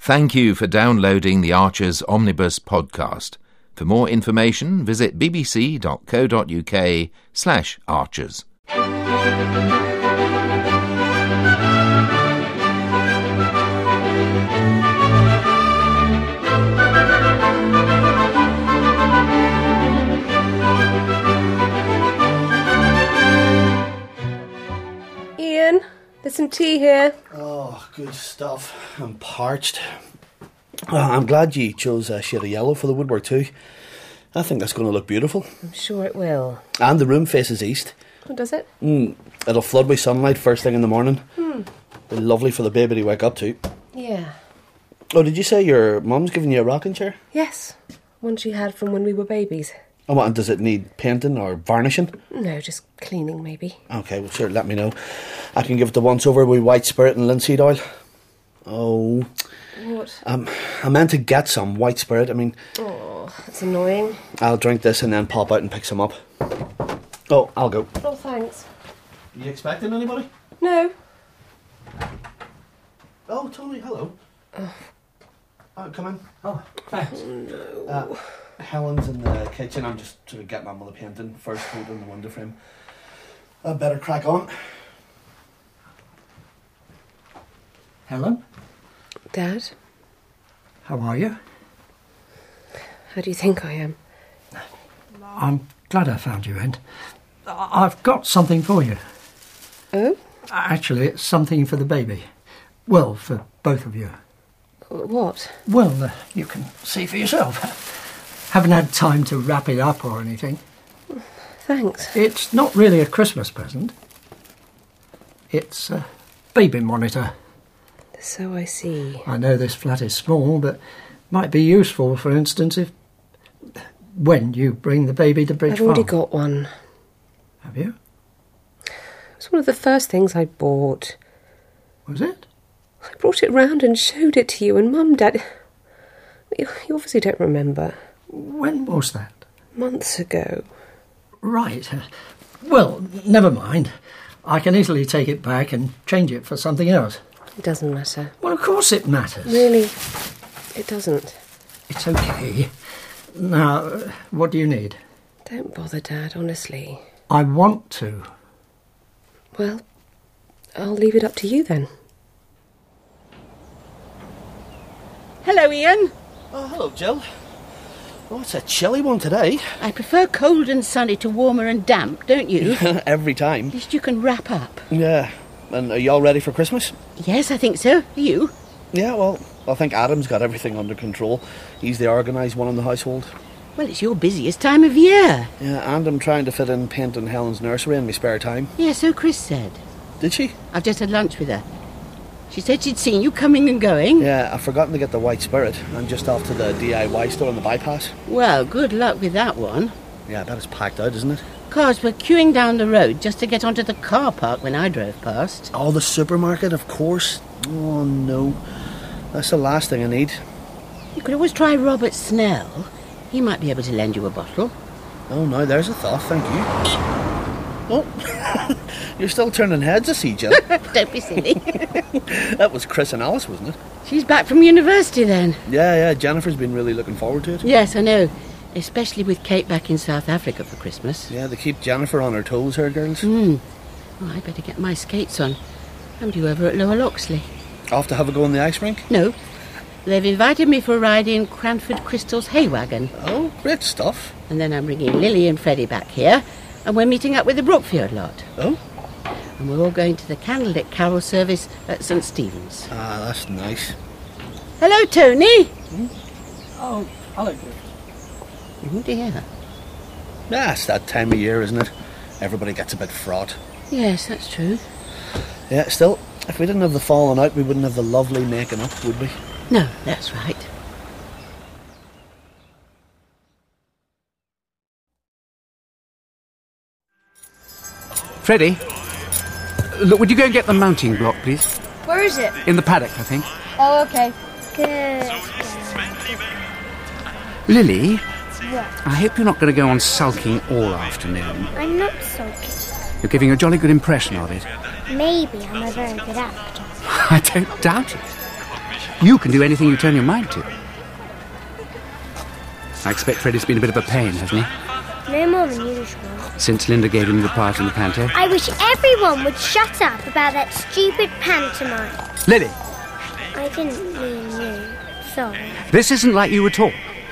Thank you for downloading the Archers Omnibus podcast. For more information, visit bbc.co.uk/archers. Ian, there's some tea here. Oh, good stuff. I'm parched. I'm glad you chose a shade of yellow for the woodwork too. I think that's going to look beautiful. I'm sure it will. And the room faces east. Oh, does it? It'll flood with sunlight first thing in the morning. Be lovely for the baby to wake up to. Yeah. Oh, did you say your mum's giving you a rocking chair? Yes. One she had from when we were babies. Oh, and does it need painting or varnishing? No, just cleaning maybe. Okay, well sure, let me know. I can give it the once over with white spirit and linseed oil. Oh. What? I meant to get some white spirit. Oh, that's annoying. I'll drink this and then pop out and pick some up. Oh, I'll go. Oh, thanks. You expecting anybody? No. Oh, Tony, hello. Come in. Oh, thanks. No. Helen's in the kitchen. I'm just sort of getting on with the painting. First coat on the window frame. I better crack on. Helen, Dad, how are you? how do you think I am? I'm glad I found you, and I've got something for you. Oh? Actually, it's something for the baby. Well, for both of you. What? Well, you can see for yourself. Haven't had time to wrap it up or anything. Thanks. It's not really a Christmas present. It's a baby monitor. So I see. I know this flat is small, but might be useful, for instance, when you bring the baby to Bridge I've already Farm. got one. Have you? It was one of the first things I bought. Was it? I brought it round and showed it to you and Mum, Dad. You obviously don't remember. When was that? Months ago. Right. Well, never mind. I can easily take it back and change it for something else. It doesn't matter. Well, of course it matters. Really, it doesn't. It's okay. Now, what do you need? Don't bother, Dad, honestly. I want to. Well, I'll leave it up to you then. Hello, Ian. Oh, hello, Jill. Oh, it's a chilly one today. I prefer cold and sunny to warmer and damp, don't you? Every time. At least you can wrap up. Yeah. And are you all ready for Christmas? Yes, I think so. Are you? Yeah, well, I think Adam's got everything under control. He's the organised one in the household. Well, it's your busiest time of year. Yeah, and I'm trying to fit in painting Helen's nursery in my spare time. Yeah, so Chris said. Did she? I've just had lunch with her. She said she'd seen you coming and going. Yeah, I've forgotten to get the white spirit. I'm just off to the DIY store on the bypass. Well, good luck with that one. Yeah, I bet it's packed out, isn't it? Cars were queuing down the road just to get onto the car park when I drove past. Oh, the supermarket, of course. Oh, no. That's the last thing I need. You could always try Robert Snell. He might be able to lend you a bottle. Oh, no, there's a thought, thank you. Oh, you're still turning heads, I see, Jill. Don't be silly. That was Chris and Alice, wasn't it? She's back from university then. Yeah, Jennifer's been really looking forward to it. Yes, I know. Especially with Kate back in South Africa for Christmas. Yeah, they keep Jennifer on her toes, her girls. Oh, I better get my skates on. I'm due over at Lower Loxley. Off to have a go on the ice rink? No. They've invited me for a ride in Cranford Crystal's hay wagon. Oh, great stuff. And then I'm bringing Lily and Freddie back here, and we're meeting up with the Brookfield lot. Oh? And we're all going to the candlelit carol service at St. Stephen's. Ah, that's nice. Hello, Tony. Oh, hello. Oh, dear. Yeah, it's that time of year, isn't it? Everybody gets a bit fraught. Yes, that's true. Yeah, still, if we didn't have the falling out, we wouldn't have the lovely making up, would we? No, that's right. Freddie, look, would you go and get the mounting block, please? Where is it? In the paddock, I think. Oh, okay. Good. Lily, What? I hope you're not going to go on sulking all afternoon. I'm not sulking. You're giving a jolly good impression of it. Maybe I'm a very good actor. I don't doubt it. You can do anything you turn your mind to. I expect Freddie's been a bit of a pain, hasn't he? No more than usual. Since Linda gave him the part in the panto. I wish everyone would shut up about that stupid pantomime. Lily, I didn't mean you. Sorry. this isn't like you at all.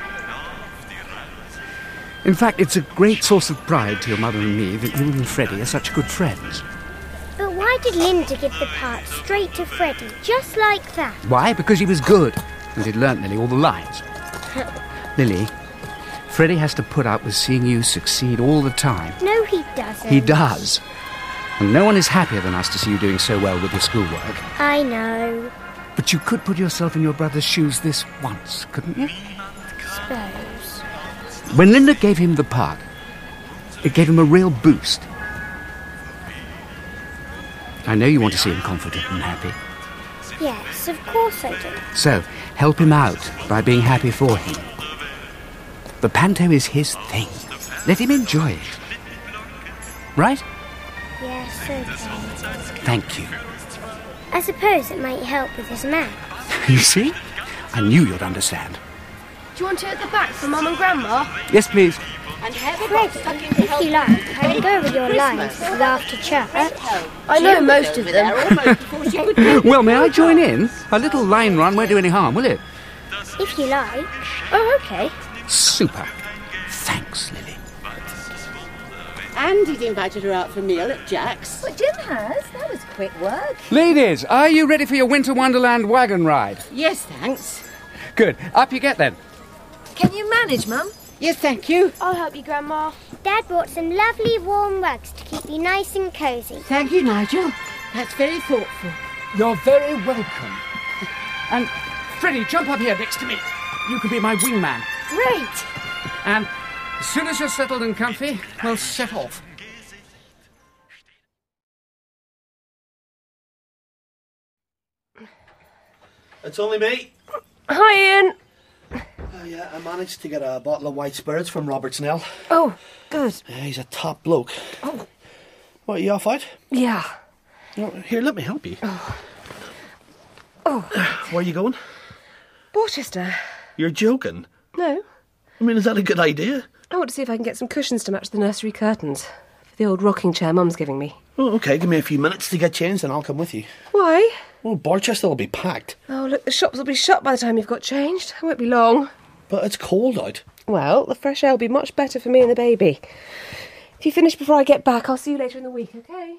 In fact, it's a great source of pride to your mother and me that you and Freddie are such good friends. But why did Linda give the part straight to Freddie, just like that? Why? Because he was good, and he'd learnt nearly all the lines. Lily, Freddie has to put up with seeing you succeed all the time. No, he doesn't. He does. And no one is happier than us to see you doing so well with your schoolwork. I know. But you could put yourself in your brother's shoes this once, couldn't you? Suppose. When Linda gave him the part, it gave him a real boost. I know you want to see him confident and happy. Yes, of course I do. So, help him out by being happy for him. The panto is his thing. Let him enjoy it. Right? Yes, okay. Thank you. I suppose it might help with his math. You see? I knew you'd understand. Do you want to at the back for Mum and Grandma? Yes, please. Fred, if you like, I can go over your lines after church. I know most of them. Well, may I join in? A little line run won't do any harm, will it? If you like. Oh, okay. Super. Thanks, Lily. Andy'd invited her out for a meal at Jack's. But Jim has. That was quick work. Ladies, are you ready for your Winter Wonderland wagon ride? Yes, thanks. Good. Up you get then. Can you manage, Mum? Yes, thank you. I'll help you, Grandma. Dad brought some lovely warm rugs to keep you nice and cosy. Thank you, Nigel. That's very thoughtful. You're very welcome. And, Freddie, jump up here next to me. You can be my wingman. Great. And as soon as you're settled and comfy, we'll set off. It's only me. Hi, Ian. Yeah, I managed to get a bottle of white spirits from Robert Snell. Oh, good. Yeah, he's a top bloke. Oh. What, are you off out? Yeah. No, here, let me help you. Oh. Where are you going? Borchester. You're joking. No. I mean, is that a good idea? I want to see if I can get some cushions to match the nursery curtains for the old rocking chair Mum's giving me. Oh, okay, give me a few minutes to get changed and I'll come with you. Why? Oh, Borchester will be packed. Oh, look, the shops will be shut by the time you've got changed. I won't be long. But it's cold out. Well, the fresh air will be much better for me and the baby. If you finish before I get back, I'll see you later in the week, okay?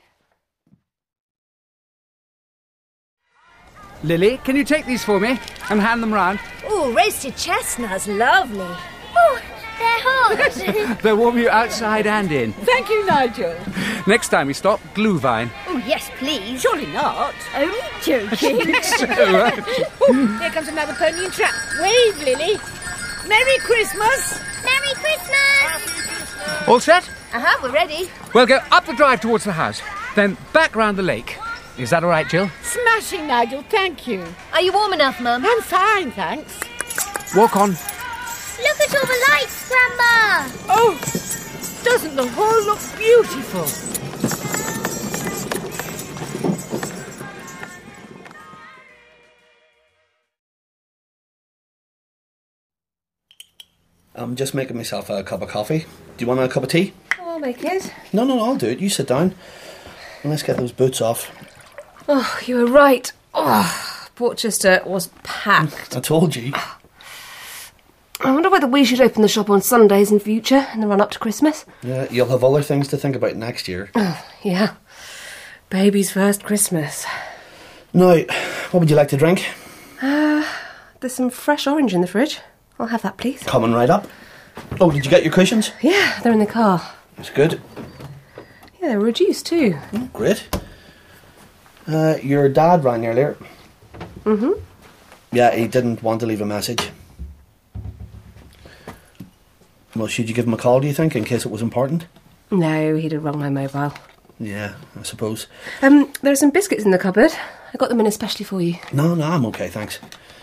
Lily, can you take these for me and hand them round? Oh, roasted chestnuts, lovely. Oh, they're hot. They'll warm you outside and in. Thank you, Nigel. Next time we stop, Glühwein. Oh, yes, please. Surely not. Only joking. So, right? Here comes another pony and trap. Wave, Lily. Merry Christmas. Merry Christmas. All set? Uh-huh, we're ready. We'll go up the drive towards the house, then back round the lake. Is that all right, Jill? Smashing, Nigel, thank you. Are you warm enough, Mum? I'm fine, thanks. Walk on. Look at all the lights, Grandma. Oh, doesn't the hall look beautiful? I'm just making myself a cup of coffee. Do you want a cup of tea? Oh, I'll make it. No, I'll do it. You sit down. And let's get those boots off. Oh, you were right. Oh, Borchester was packed. I told you. I wonder whether we should open the shop on Sundays in future in the run-up to Christmas. Yeah, you'll have other things to think about next year. Oh, yeah. Baby's first Christmas. Now, what would you like to drink? There's some fresh orange in the fridge. I'll have that, please. Coming right up. Oh, did you get your cushions? Yeah, they're in the car. That's good. Yeah, they're reduced too. Oh, great. Your dad rang earlier. Mm-hmm. Yeah, he didn't want to leave a message. Well, should you give him a call, do you think, in case it was important? No, he'd have rung my mobile. Yeah, I suppose. There are some biscuits in the cupboard. I got them in especially for you. No, I'm okay, thanks.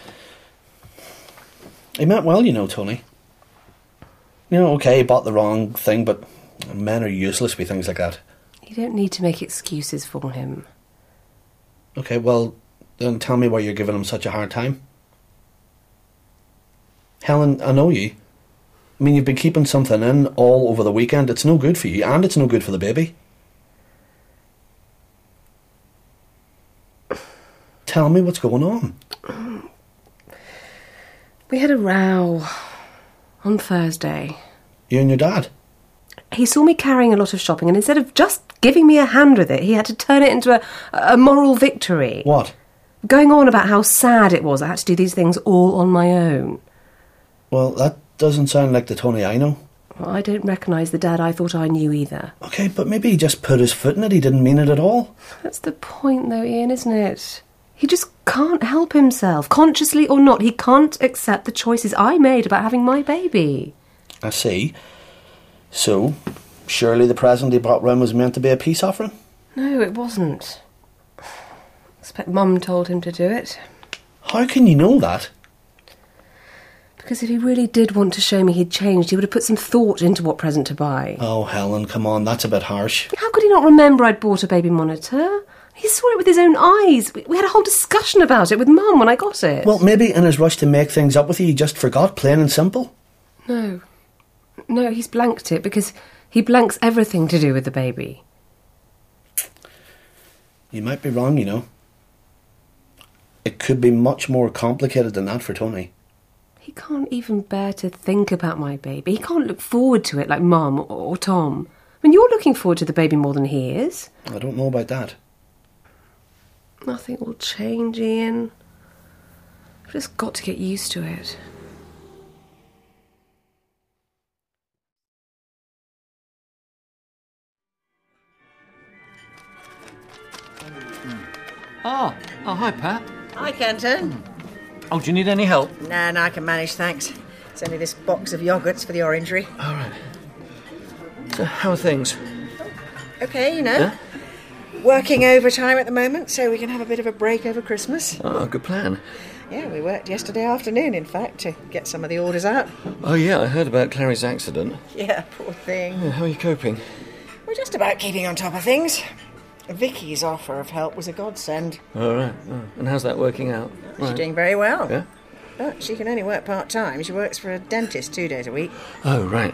He meant well, you know, Tony. You know, okay, he bought the wrong thing, but men are useless with things like that. You don't need to make excuses for him. Okay, well, then tell me why you're giving him such a hard time. Helen, I know you. I mean, you've been keeping something in all over the weekend. It's no good for you, and it's no good for the baby. Tell me what's going on. We had a row on Thursday. You and your dad? He saw me carrying a lot of shopping, and instead of just giving me a hand with it, he had to turn it into a moral victory. What? Going on about how sad it was I had to do these things all on my own. Well, that doesn't sound like the Tony I know. Well, I don't recognise the dad I thought I knew either. Okay, but maybe he just put his foot in it. He didn't mean it at all. That's the point, though, Ian, isn't it? He just can't help himself, consciously or not. He can't accept the choices I made about having my baby. I see. So, surely the present he brought round was meant to be a peace offering? No, it wasn't. I expect Mum told him to do it. How can you know that? Because if he really did want to show me he'd changed, he would have put some thought into what present to buy. Oh, Helen, come on, that's a bit harsh. How could he not remember I'd bought a baby monitor? He saw it with his own eyes. We had a whole discussion about it with Mum when I got it. Well, maybe in his rush to make things up with you, he just forgot, plain and simple. No, he's blanked it because he blanks everything to do with the baby. You might be wrong, you know. It could be much more complicated than that for Tony. He can't even bear to think about my baby. He can't look forward to it like Mum or Tom. I mean, you're looking forward to the baby more than he is. I don't know about that. Nothing will change, Ian. I've just got to get used to it. Oh, hi, Pat. Hi, Kenton. Oh, do you need any help? No, I can manage, thanks. It's only this box of yoghurts for the orangery. All right. So, how are things? Okay, you know. Working overtime at the moment, so we can have a bit of a break over Christmas. Oh, good plan. Yeah, we worked yesterday afternoon, in fact, to get some of the orders out. Oh, yeah, I heard about Clary's accident. Yeah, poor thing. Yeah, how are you coping? We're just about keeping on top of things. Vicky's offer of help was a godsend. All right. Oh, and how's that working out? She's doing very well. Yeah? But she can only work part-time. She works for a dentist 2 days a week. Oh, right.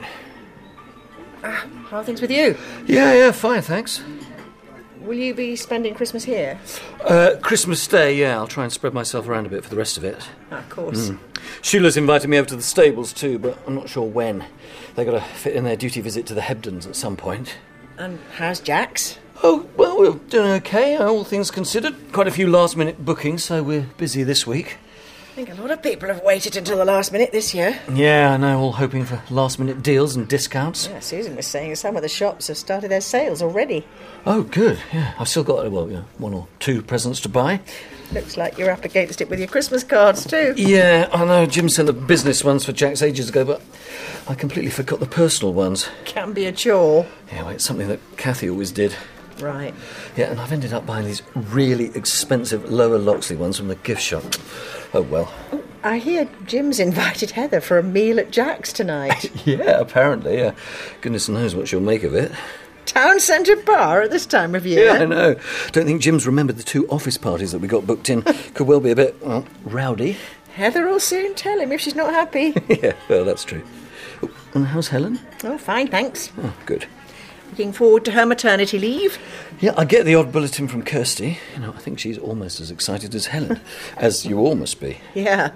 How are things with you? Yeah, fine, thanks. Will you be spending Christmas here? Christmas Day, yeah. I'll try and spread myself around a bit for the rest of it. Of course. Sheila's invited me over to the stables too, but I'm not sure when. They've got to fit in their duty visit to the Hebdens at some point. And how's Jax? Oh, well, we're doing okay, all things considered. Quite a few last-minute bookings, so we're busy this week. I think a lot of people have waited until the last minute this year. Yeah, I know, all hoping for last-minute deals and discounts. Yeah, Susan was saying some of the shops have started their sales already. Oh, good, yeah. I've still got, one or two presents to buy. Looks like you're up against it with your Christmas cards, too. Yeah, I know. Jim sent the business ones for Jack's ages ago, but I completely forgot the personal ones. Can be a chore. Yeah, well, it's something that Kathy always did. Right. Yeah, and I've ended up buying these really expensive Lower Loxley ones from the gift shop. Oh, well. I hear Jim's invited Heather for a meal at Jack's tonight. Yeah, apparently, yeah. Goodness knows what she'll make of it. Town centre bar at this time of year. Yeah, I know. Don't think Jim's remembered the 2 office parties that we got booked in. Could well be a bit, rowdy. Heather will soon tell him if she's not happy. Yeah, well, that's true. Oh, and how's Helen? Oh, fine, thanks. Oh, good. Looking forward to her maternity leave. Yeah, I get the odd bulletin from Kirsty. I think she's almost as excited as Helen, as you all must be. Yeah.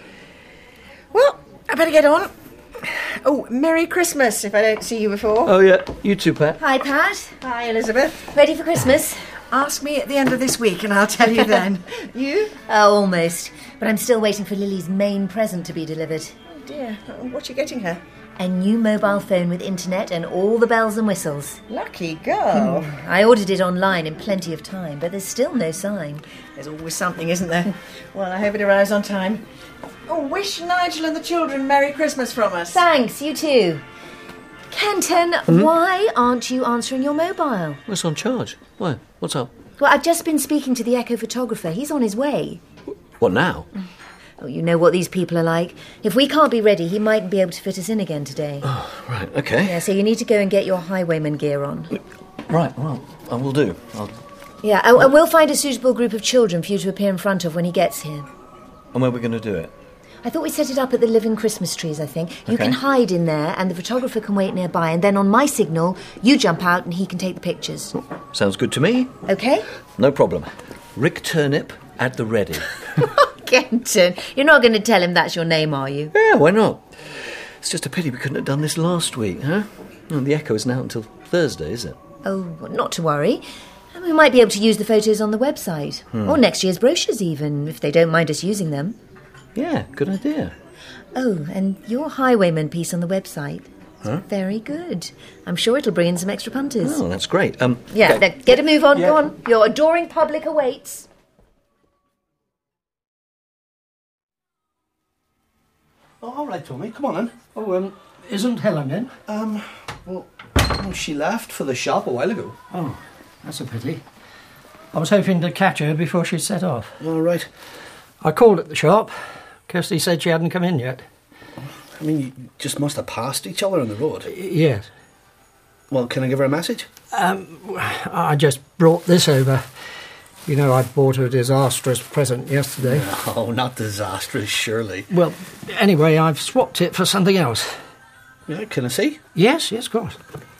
Well, I better get on. Oh, Merry Christmas, if I don't see you before. Oh, yeah. You too, Pat. Hi, Pat. Hi, Elizabeth. Ready for Christmas? Ask me at the end of this week and I'll tell you then. You? Oh, almost. But I'm still waiting for Lily's main present to be delivered. Oh, dear. What are you getting her? A new mobile phone with internet and all the bells and whistles. Lucky girl. I ordered it online in plenty of time, but there's still no sign. There's always something, isn't there? Well, I hope it arrives on time. Oh, wish Nigel and the children Merry Christmas from us. Thanks, you too. Kenton, why aren't you answering your mobile? It's on charge. Why? What's up? Well, I've just been speaking to the echo photographer. He's on his way. What now? Oh, you know what these people are like. If we can't be ready, he mightn't be able to fit us in again today. Oh, right, okay. Yeah, so you need to go and get your highwayman gear on. Right, well, I will do. Yeah, and we'll find a suitable group of children for you to appear in front of when he gets here. And where are we going to do it? I thought we'd set it up at the living Christmas trees, I think. You can hide in there and the photographer can wait nearby, and then on my signal, you jump out and he can take the pictures. Sounds good to me. OK? No problem. Rick Turnip at the ready. Kenton, you're not going to tell him that's your name, are you? Yeah, why not? It's just a pity we couldn't have done this last week, huh? Well, the Echo isn't out until Thursday, is it? Oh, well, not to worry. And we might be able to use the photos on the website. Or next year's brochures even, if they don't mind us using them. Yeah, good idea. Oh, and your Highwayman piece on the website. Huh? Very good. I'm sure it'll bring in some extra punters. Oh, that's great. Yeah, okay. now, get a move on, go on. Your adoring public awaits. Oh, all right, Tony, come on in. Oh, isn't Helen in? Well, she left for the shop a while ago. Oh, that's a pity. I was hoping to catch her before she set off. All right. I called at the shop. Kirsty said she hadn't come in yet. I mean, you just must have passed each other on the road. Yes. Well, can I give her a message? I just brought this over. You know, I bought her a disastrous present yesterday. No, not disastrous, surely. Well, anyway, I've swapped it for something else. Yeah, can I see? Yes, of course.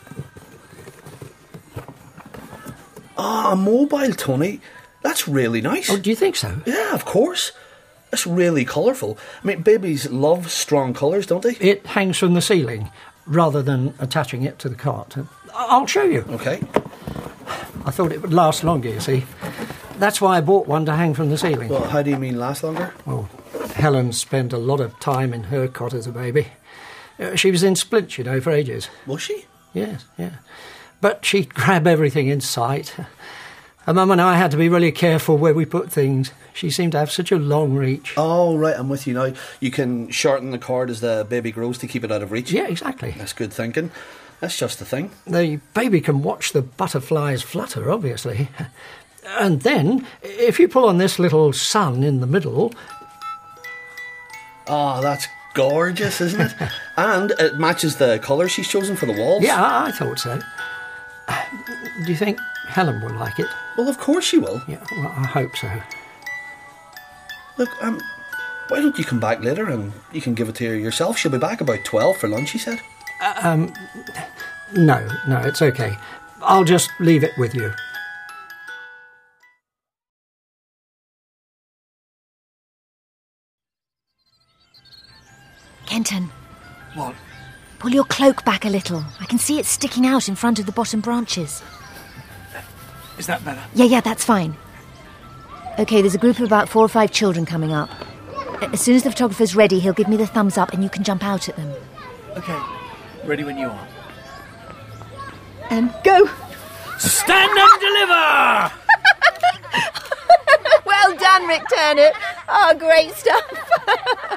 Ah, a mobile, Tony. That's really nice. Oh, do you think so? Yeah, of course. That's really colourful. I mean, babies love strong colours, don't they? It hangs from the ceiling, rather than attaching it to the cart. I'll show you. OK. I thought it would last longer, you see. That's why I bought one to hang from the ceiling. Well, how do you mean last longer? Oh, Helen spent a lot of time in her cot as a baby. She was in splints, you know, for ages. Was she? Yes, yeah. But she'd grab everything in sight. Her mum and I had to be really careful where we put things. She seemed to have such a long reach. Oh, right, I'm with you now. You can shorten the cord as the baby grows to keep it out of reach? Yeah, exactly. That's good thinking. That's just the thing. The baby can watch the butterflies flutter, obviously. And then, if you pull on this little sun in the middle... Oh, that's gorgeous, isn't it? And it matches the colour she's chosen for the walls. Yeah, I thought so. Do you think Helen will like it? Well, of course she will. Yeah, well, I hope so. Look, why don't you come back later and you can give it to her yourself? She'll be back about 12 for lunch, she said. No, it's okay. I'll just leave it with you. Kenton. What? Pull your cloak back a little. I can see it sticking out in front of the bottom branches. Is that better? Yeah, that's fine. OK, there's a group of about 4 or 5 children coming up. As soon as the photographer's ready, he'll give me the thumbs up and you can jump out at them. OK. Ready when you are. And go! Stand and deliver! Well done, Rick Turnip. Oh, great stuff.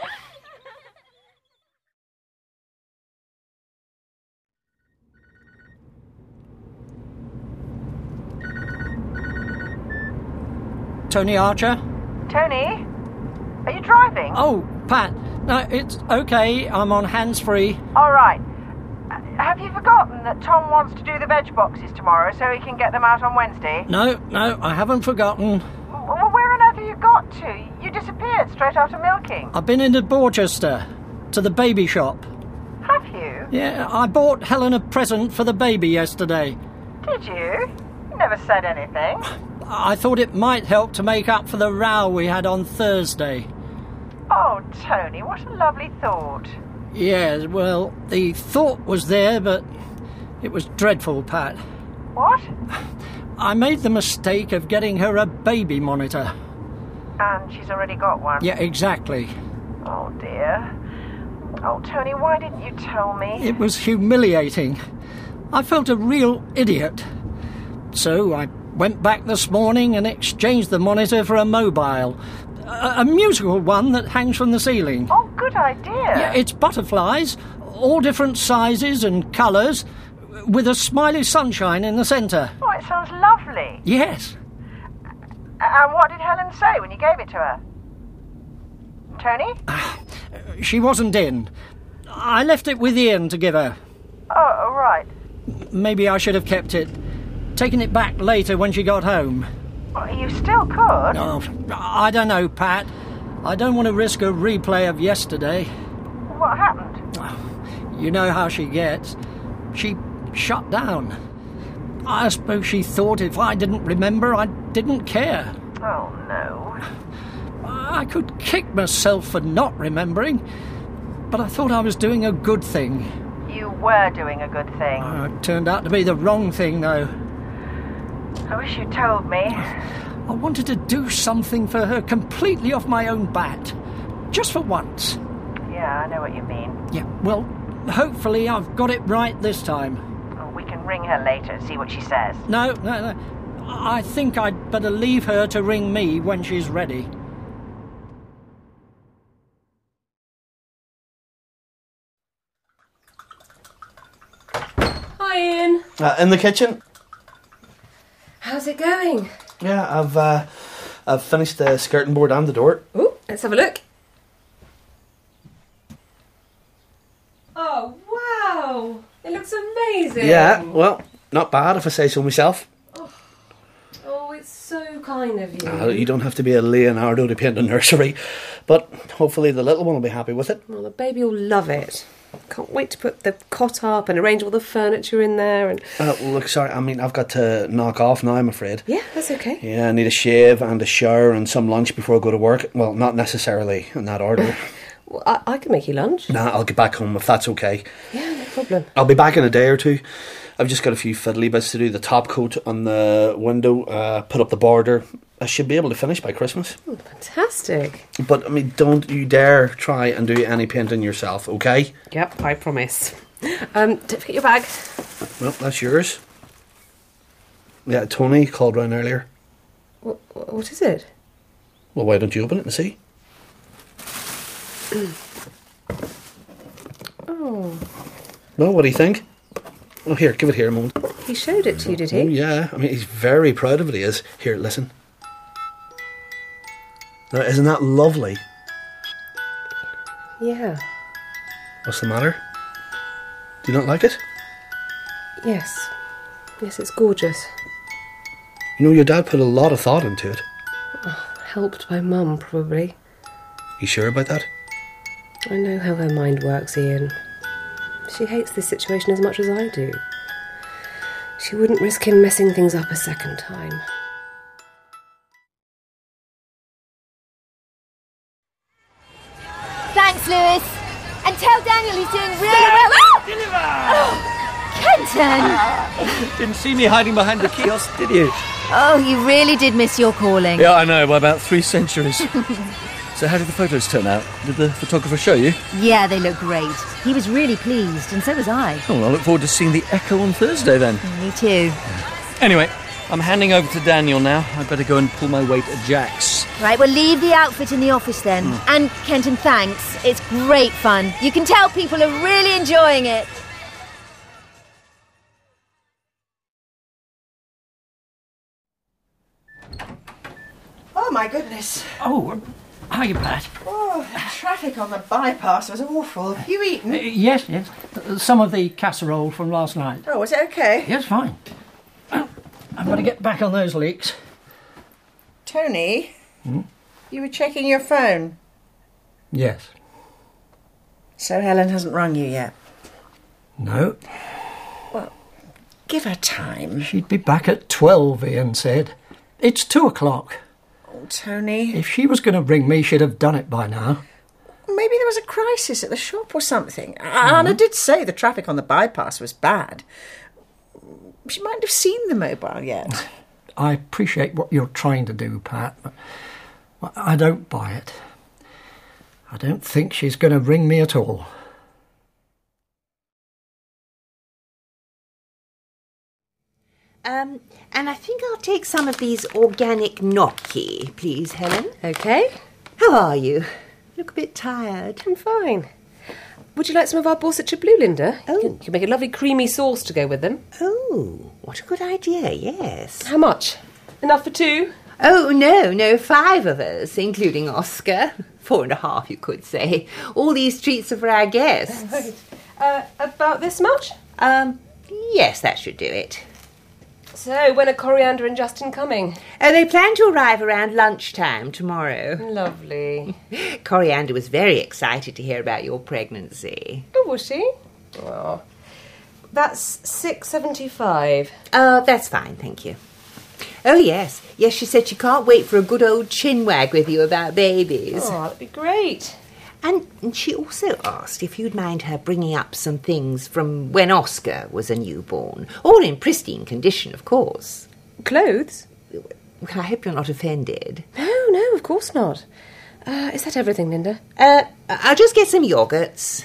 Tony Archer? Tony? Are you driving? Oh, Pat. No, it's okay. I'm on hands-free. All right. Have you forgotten that Tom wants to do the veg boxes tomorrow so he can get them out on Wednesday? No, I haven't forgotten. Well, where on earth have you got to? You disappeared straight after milking. I've been into Borchester, to the baby shop. Have you? Yeah, I bought Helen a present for the baby yesterday. Did you? You never said anything. I thought it might help to make up for the row we had on Thursday. Oh, Tony, what a lovely thought. Yes, well, the thought was there, but it was dreadful, Pat. What? I made the mistake of getting her a baby monitor. And she's already got one? Yeah, exactly. Oh, dear. Oh, Tony, why didn't you tell me? It was humiliating. I felt a real idiot. So I went back this morning and exchanged the monitor for a mobile. A musical one that hangs from the ceiling. Oh, good idea. Yeah, it's butterflies, all different sizes and colours, with a smiley sunshine in the centre. Oh, it sounds lovely. Yes. And what did Helen say when you gave it to her? Tony? She wasn't in. I left it with Ian to give her. Oh, right. Maybe I should have kept it. Taken it back later when she got home. Well, you still could. Oh, I don't know, Pat. I don't want to risk a replay of yesterday. What happened? You know how she gets. She shut down. I suppose she thought if I didn't remember, I didn't care. Oh, no. I could kick myself for not remembering, but I thought I was doing a good thing. You were doing a good thing. It turned out to be the wrong thing, though. I wish you'd told me. I wanted to do something for her completely off my own bat. Just for once. Yeah, I know what you mean. Yeah, well, hopefully I've got it right this time. Oh, we can ring her later and see what she says. No. I think I'd better leave her to ring me when she's ready. Hi, Ian. In the kitchen. How's it going? Yeah, I've finished the skirting board and the door. Ooh, let's have a look. Oh, wow. It looks amazing. Yeah, well, not bad if I say so myself. Oh, it's so kind of you. You don't have to be a Leonardo to paint a nursery, but hopefully the little one will be happy with it. Well, the baby will love it. Can't wait to put the cot up and arrange all the furniture in there. And Look, sorry, I mean, I've got to knock off now, I'm afraid. yeah, that's okay. Yeah, I need a shave and a shower and some lunch before I go to work. Well, not necessarily in that order. Well, I can make you lunch. Nah, I'll get back home if that's okay. Yeah, no problem. I'll be back in a day or two. I've just got a few fiddly bits to do. The top coat on the window, put up the border. I should be able to finish by Christmas. Oh, fantastic. But, I mean, don't you dare try and do any painting yourself, okay? Yep, I promise. Don't forget your bag. Well, that's yours. Yeah, Tony called round earlier. What is it? Well, why don't you open it and see? Oh. Well, what do you think? Oh, here, give it here a moment. He showed it to you, did he? Oh, yeah. I mean, he's very proud of it, he is. Here, listen. Now, isn't that lovely? Yeah. What's the matter? Do you not like it? Yes. Yes, it's gorgeous. You know, your dad put a lot of thought into it. Oh, helped by Mum, probably. You sure about that? I know how her mind works, Ian. She hates this situation as much as I do. She wouldn't risk him messing things up a second time. Thanks, Lewis. And tell Daniel he's doing really well. Kenton! Didn't see me hiding behind the kiosk, did you? Oh, you really did miss your calling. Yeah, I know, by about 3 centuries. So how did the photos turn out? Did the photographer show you? Yeah, they look great. He was really pleased, and so was I. Oh, well, I look forward to seeing the Echo on Thursday, then. Me too. Anyway, I'm handing over to Daniel now. I'd better go and pull my weight at Jack's. Right, well, leave the outfit in the office then. And, Kenton, thanks. It's great fun. You can tell people are really enjoying it. Oh, my goodness. Oh, hiya, Pat. Oh, the traffic on the bypass was awful. Have you eaten? Yes. Some of the casserole from last night. Oh, was it okay? Yes, fine. Well, I've got to get back on those leaks. Tony, you were checking your phone. Yes. So Helen hasn't rung you yet? No. Well, give her time. She'd be back at 12, Ian said. It's 2:00. Oh, Tony. If she was going to ring me, she'd have done it by now. Maybe there was a crisis at the shop or something. Anna did say the traffic on the bypass was bad. She mightn't have seen the mobile yet. I appreciate what you're trying to do, Pat, but I don't buy it. I don't think she's going to ring me at all. And I think I'll take some of these organic gnocchi, please, Helen. Okay. How are you? Look a bit tired. I'm fine. Would you like some of our Borsetshire Blue, Linda? Oh. You can make a lovely creamy sauce to go with them. Oh, what a good idea, yes. How much? Enough for 2? Oh, no, 5 of us, including Oscar. 4.5, you could say. All these treats are for our guests. Right. About this much? Yes, that should do it. So, when are Coriander and Justin coming? They plan to arrive around lunchtime tomorrow. Lovely. Coriander was very excited to hear about your pregnancy. Oh, was she? Well, that's $6.75. Oh, that's fine, thank you. Oh, yes. Yes, she said she can't wait for a good old chinwag with you about babies. Oh, that'd be great. And she also asked if you'd mind her bringing up some things from when Oscar was a newborn. All in pristine condition, of course. Clothes? I hope you're not offended. No, of course not. Is that everything, Linda? I'll just get some yogurts.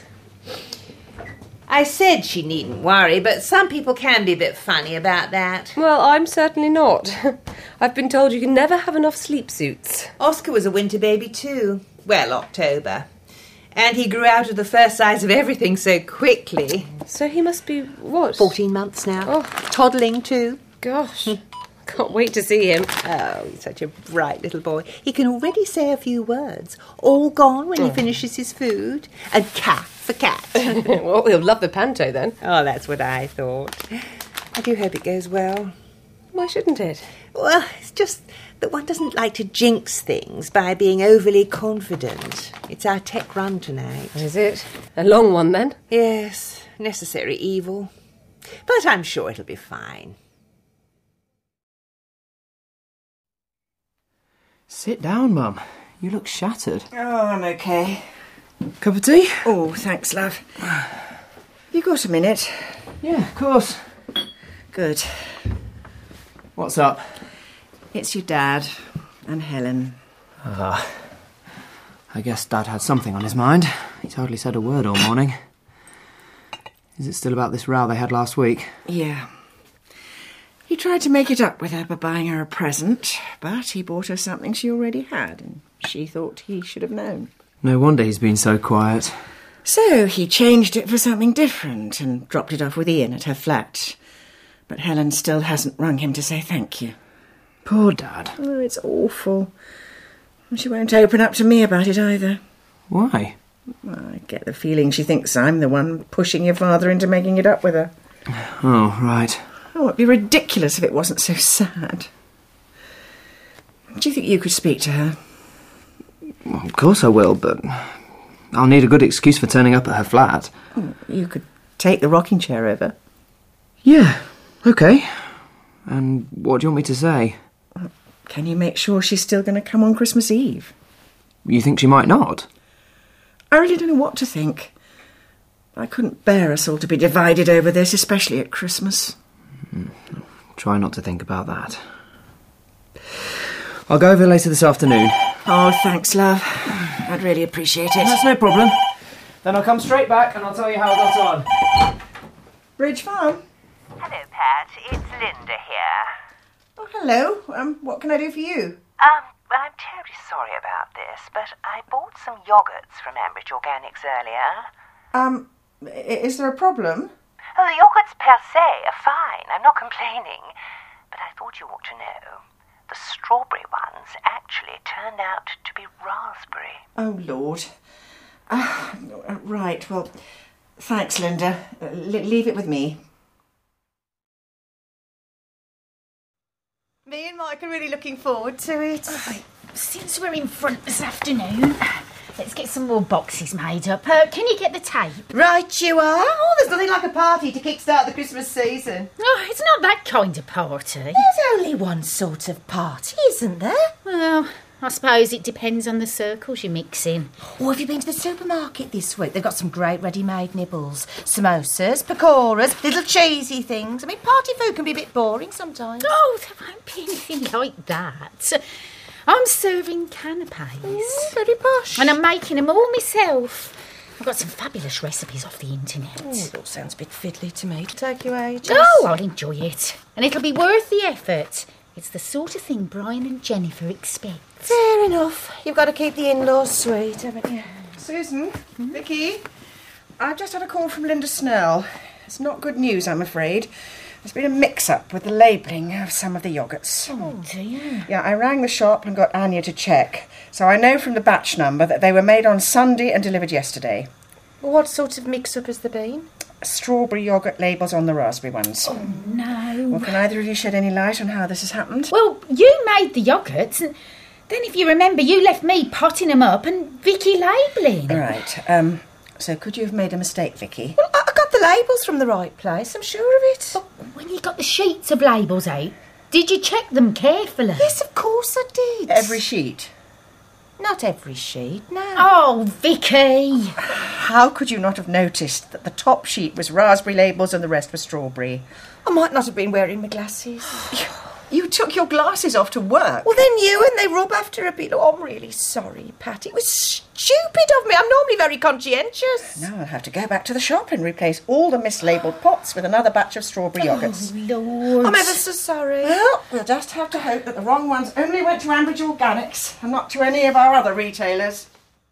I said she needn't worry, but some people can be a bit funny about that. Well, I'm certainly not. I've been told you can never have enough sleep suits. Oscar was a winter baby too. Well, October. And he grew out of the first size of everything so quickly. So he must be, what? 14 months now. Oh. Toddling too. Gosh. Can't wait to see him. Oh, he's such a bright little boy. He can already say a few words. All gone when he finishes his food. And cat for cat. Well, he'll love the panto then. Oh, that's what I thought. I do hope it goes well. Why shouldn't it? Well, it's just that one doesn't like to jinx things by being overly confident. It's our tech run tonight. Is it? A long one then? Yes, necessary evil. But I'm sure it'll be fine. Sit down, Mum. You look shattered. Oh, I'm okay. Cup of tea? Oh, thanks, love. You got a minute? Yeah, of course. Good. What's up? It's your dad and Helen. I guess Dad had something on his mind. He's hardly said a word all morning. Is it still about this row they had last week? Yeah. He tried to make it up with her by buying her a present, but he bought her something she already had, and she thought he should have known. No wonder he's been so quiet. So he changed it for something different and dropped it off with Ian at her flat. But Helen still hasn't rung him to say thank you. Poor Dad. Oh, it's awful. And she won't open up to me about it either. Why? I get the feeling she thinks I'm the one pushing your father into making it up with her. Oh, right. Oh, it'd be ridiculous if it wasn't so sad. Do you think you could speak to her? Well, of course I will, but I'll need a good excuse for turning up at her flat. Oh, you could take the rocking chair over. Yeah, OK. And what do you want me to say? Can you make sure she's still going to come on Christmas Eve? You think she might not? I really don't know what to think. I couldn't bear us all to be divided over this, especially at Christmas. Try not to think about that. I'll go over later this afternoon. Oh, thanks, love. I'd really appreciate it. That's no problem. Then I'll come straight back and I'll tell you how I got on. Ridge Farm. Hello, Pat. It's Linda here. Oh, hello. What can I do for you? Well, I'm terribly sorry about this, but I bought some yogurts from Ambridge Organics earlier. Is there a problem? Oh, the yogurts per se are fine. I'm not complaining. But I thought you ought to know. The strawberry ones actually turned out to be raspberry. Oh, Lord. Right, well, thanks, Linda. Leave it with me. Me and Mike are really looking forward to it. Since we're in front this afternoon, let's get some more boxes made up. Can you get the tape? Right you are. Oh, there's nothing like a party to kickstart the Christmas season. Oh, it's not that kind of party. There's only one sort of party, isn't there? Well, I suppose it depends on the circles you mix in. Oh, have you been to the supermarket this week? They've got some great ready-made nibbles. Samosas, pakoras, little cheesy things. I mean, party food can be a bit boring sometimes. Oh, there won't be anything like that. I'm serving canapes. Very posh. And I'm making them all myself. I've got some fabulous recipes off the internet. Oh, it all sounds a bit fiddly to me. It'll take you ages. Oh, I'll enjoy it. And it'll be worth the effort. It's the sort of thing Brian and Jennifer expect. Fair enough. You've got to keep the in-laws sweet, haven't you? Susan, Vicky, I've just had a call from Linda Snell. It's not good news, I'm afraid. There's been a mix-up with the labelling of some of the yogurts. Oh, dear. Yeah, I rang the shop and got Anya to check. So I know from the batch number that they were made on Sunday and delivered yesterday. What sort of mix-up has there been? strawberry yoghurt labels on the raspberry ones. Oh, no. Well, can either of you shed any light on how this has happened? Well, you made the yoghurts, and then if you remember, you left me potting them up and Vicky labelling. Right, so could you have made a mistake, Vicky? Well, I got the labels from the right place, I'm sure of it. But when you got the sheets of labels out, did you check them carefully? Yes, of course I did. Every sheet? Not every sheet, no. Oh, Vicky! How could you not have noticed that the top sheet was raspberry labels and the rest was strawberry? I might not have been wearing my glasses. You took your glasses off to work. Well, then you and they rub after a bit. Oh, I'm really sorry, Pat. It was stupid of me. I'm normally very conscientious. Now I'll have to go back to the shop and replace all the mislabelled pots with another batch of strawberry yoghurts. Oh, Lord. I'm ever so sorry. Well, we'll just have to hope that the wrong ones only went to Ambridge Organics and not to any of our other retailers.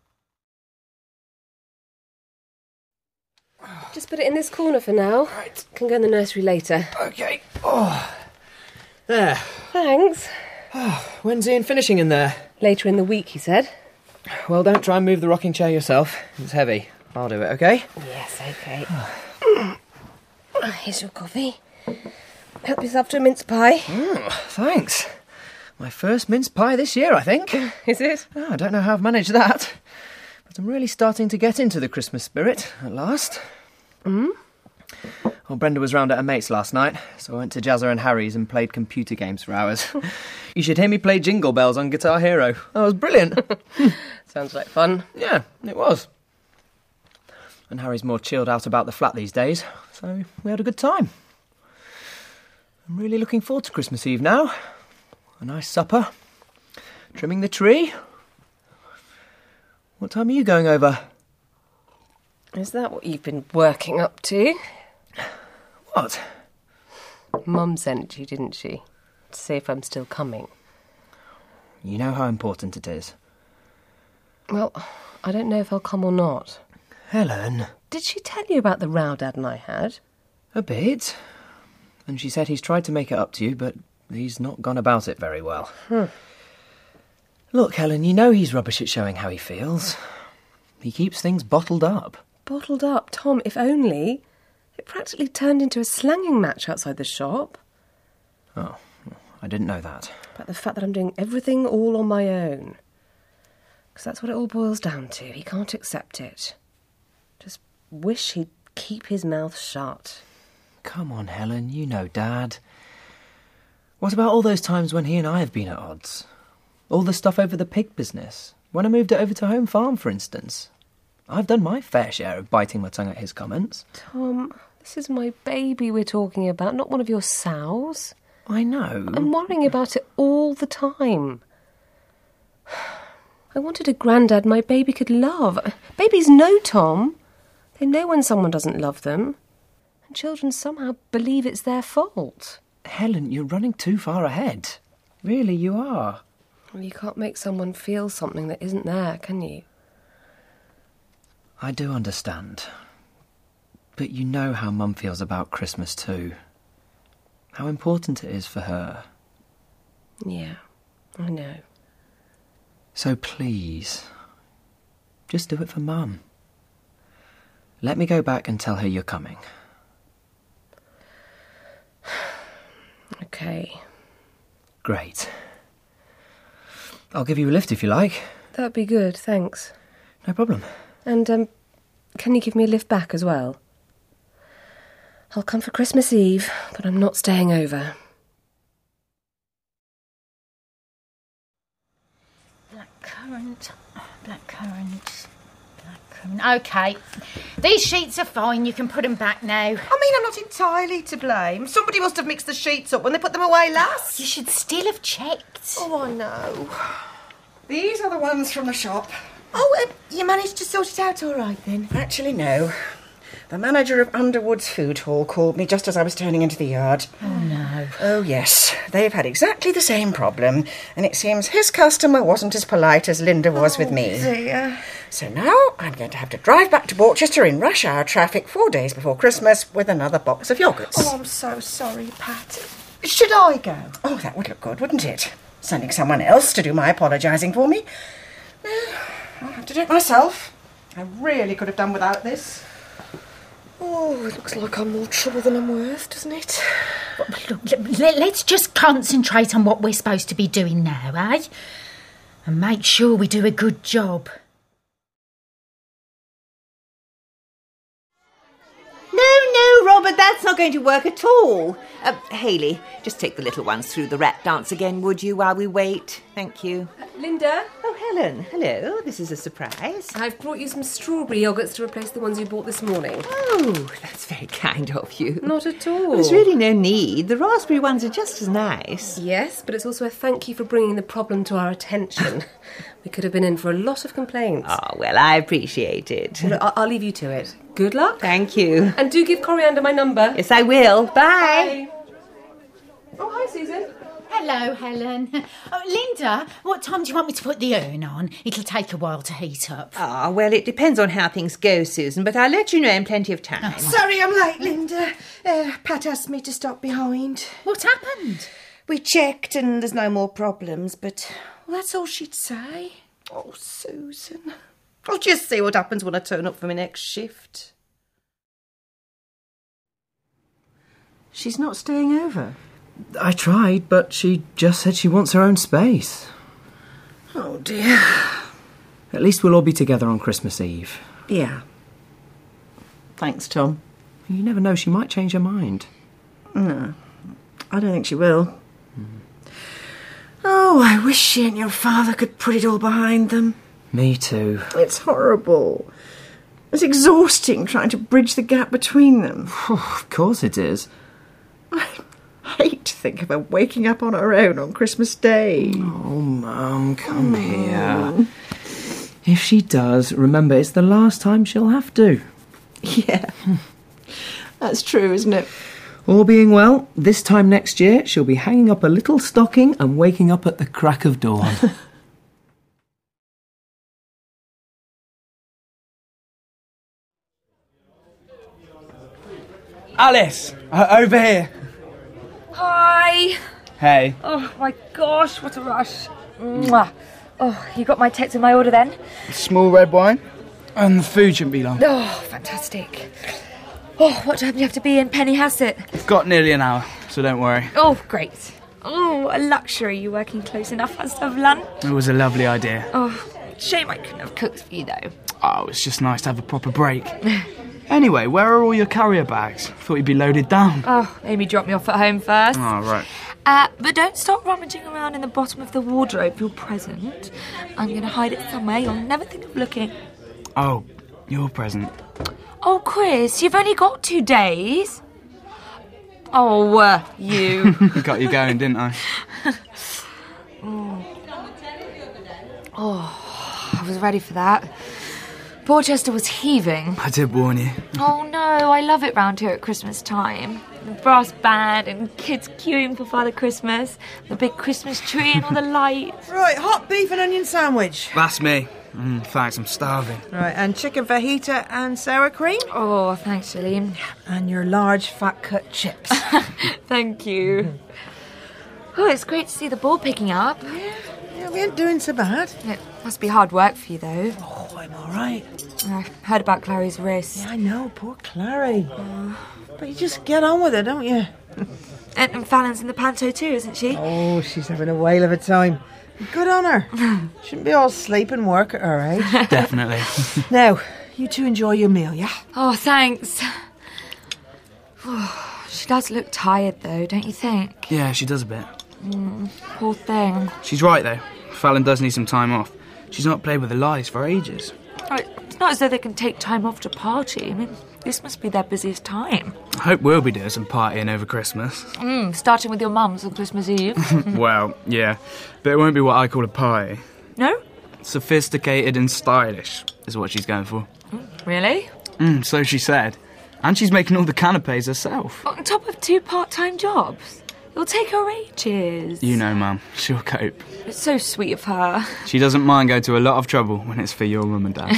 Just put it in this corner for now. Right. Can go in the nursery later. OK. Oh. There. Thanks. Oh, when's Ian finishing in there? Later in the week, he said. Well, don't try and move the rocking chair yourself. It's heavy. I'll do it, OK? Yes, OK. Here's your coffee. Help yourself to a mince pie. Thanks. My first mince pie this year, I think. Is it? Oh, I don't know how I've managed that. But I'm really starting to get into the Christmas spirit, at last. Well, Brenda was round at her mate's last night, so I went to Jazza and Harry's and played computer games for hours. You should hear me play Jingle Bells on Guitar Hero. That was brilliant. Sounds like fun. Yeah, it was. And Harry's more chilled out about the flat these days, so we had a good time. I'm really looking forward to Christmas Eve now. A nice supper. Trimming the tree. What time are you going over? Is that what you've been working up to? What? Mum sent you, didn't she? To see if I'm still coming. You know how important it is. Well, I don't know if I'll come or not. Helen. Did she tell you about the row Dad and I had? A bit. And she said he's tried to make it up to you, but he's not gone about it very well. Look, Helen, you know he's rubbish at showing how he feels. He keeps things bottled up. Bottled up? Tom, if only. It practically turned into a slanging match outside the shop. Oh, I didn't know that. About the fact that I'm doing everything all on my own. Because that's what it all boils down to. He can't accept it. Just wish he'd keep his mouth shut. Come on, Helen, you know Dad. What about all those times when he and I have been at odds? All the stuff over the pig business. When I moved it over to Home Farm, for instance. I've done my fair share of biting my tongue at his comments. Tom, this is my baby we're talking about, not one of your sows. I know. I'm worrying about it all the time. I wanted a granddad my baby could love. Babies know, Tom. They know when someone doesn't love them. And children somehow believe it's their fault. Helen, you're running too far ahead. Really, you are. Well, you can't make someone feel something that isn't there, can you? I do understand. But you know how Mum feels about Christmas too. How important it is for her. Yeah, I know. So please, just do it for Mum. Let me go back and tell her you're coming. OK. Great. I'll give you a lift if you like. That'd be good, thanks. No problem. And, can you give me a lift back as well? I'll come for Christmas Eve, but I'm not staying over. Blackcurrant, blackcurrant, blackcurrant. OK. These sheets are fine. You can put them back now. I mean, I'm not entirely to blame. Somebody must have mixed the sheets up when they put them away last. You should still have checked. Oh, I know. These are the ones from the shop. Oh, you managed to sort it out all right, then? Actually, no. The manager of Underwood's food hall called me just as I was turning into the yard. Oh, no. Oh, yes. They've had exactly the same problem, and it seems his customer wasn't as polite as Linda was with me. Dear. So now I'm going to have to drive back to Borchester in rush hour traffic 4 days before Christmas with another box of yoghurts. Oh, I'm so sorry, Pat. Should I go? Oh, that would look good, wouldn't it? Sending someone else to do my apologising for me. No, I'll have to do it myself. I really could have done without this. Oh, it looks like I'm more trouble than I'm worth, doesn't it? Look, let's just concentrate on what we're supposed to be doing now, eh? And make sure we do a good job. No, Robert, that's not going to work at all. Hayley, just take the little ones through the rat dance again, would you, while we wait? Thank you. Linda? Oh, Helen, hello. This is a surprise. I've brought you some strawberry yoghurts to replace the ones you bought this morning. Oh, that's very kind of you. Not at all. There's really no need. The raspberry ones are just as nice. Yes, but it's also a thank you for bringing the problem to our attention. We could have been in for a lot of complaints. Oh, well, I appreciate it. Well, I'll leave you to it. Good luck. Thank you. And do give Coriander my number. Yes, I will. Bye. Oh, hi, Susan. Hello, Helen. Oh, Linda, what time do you want me to put the urn on? It'll take a while to heat up. Ah, well, it depends on how things go, Susan, but I'll let you know in plenty of time. Sorry I'm late, Linda. Pat asked me to stop behind. What happened? We checked and there's no more problems, but well, that's all she'd say. Oh, Susan. I'll just see what happens when I turn up for my next shift. She's not staying over? I tried, but she just said she wants her own space. Oh, dear. At least we'll all be together on Christmas Eve. Yeah. Thanks, Tom. You never know, she might change her mind. No, I don't think she will. Oh, I wish she and your father could put it all behind them. Me too. It's horrible. It's exhausting trying to bridge the gap between them. Of course it is. I hate to think of her waking up on her own on Christmas Day. Oh, Mum, come here. If she does, remember, it's the last time she'll have to. Yeah. That's true, isn't it? All being well, this time next year, she'll be hanging up a little stocking and waking up at the crack of dawn. Alice, over here. Hi. Hey. Oh my gosh, what a rush. Mwah. Oh, you got my text with my order then? Small red wine. And the food shouldn't be long. Oh, fantastic. Oh, what time do you have to be in Penny Hassett? I've got nearly an hour, so don't worry. Oh, great. Oh, a luxury. You working close enough for us to have lunch? It was a lovely idea. Oh, shame I couldn't have cooked for you though. Oh, it's just nice to have a proper break. Anyway, where are all your carrier bags? Thought you'd be loaded down. Oh, Amy dropped me off at home first. Oh, right. But don't stop rummaging around in the bottom of the wardrobe, your present. I'm going to hide it somewhere you'll never think of looking. Oh, your present. Oh, Chris, you've only got 2 days. Oh, you. Got you going, didn't I? Oh, I was ready for that. Porchester was heaving. I did warn you. Oh no, I love it round here at Christmas time. The brass band and kids queuing for Father Christmas, the big Christmas tree and all the lights. Right, hot beef and onion sandwich. That's me. Thanks, I'm starving. Right, and chicken fajita and sour cream. Oh, thanks, Gillian. And your large fat cut chips. Thank you. Oh, it's great to see the ball picking up. Yeah, we ain't doing so bad. It must be hard work for you, though. Oh, I'm all right. I heard about Clary's wrist. Yeah, I know, poor Clary. But you just get on with it, don't you? And Fallon's in the panto too, isn't she? Oh, she's having a whale of a time. Good on her. Shouldn't be all sleep and work at her age. Definitely. Now, you two enjoy your meal, yeah? Oh, thanks. Oh, she does look tired, though, don't you think? Yeah, she does a bit. Poor thing. She's right, though. Fallon does need some time off. She's not played with the lice for ages. Oh, it's not as though they can take time off to party. I mean, this must be their busiest time. I hope we'll be doing some partying over Christmas. Starting with your mum's on Christmas Eve. Well, yeah. But it won't be what I call a party. No? Sophisticated and stylish is what she's going for. Really? So she said. And she's making all the canapes herself. On top of 2 part-time jobs. It'll take her ages. You know, Mum. She'll cope. It's so sweet of her. She doesn't mind going to a lot of trouble when it's for your mum and dad.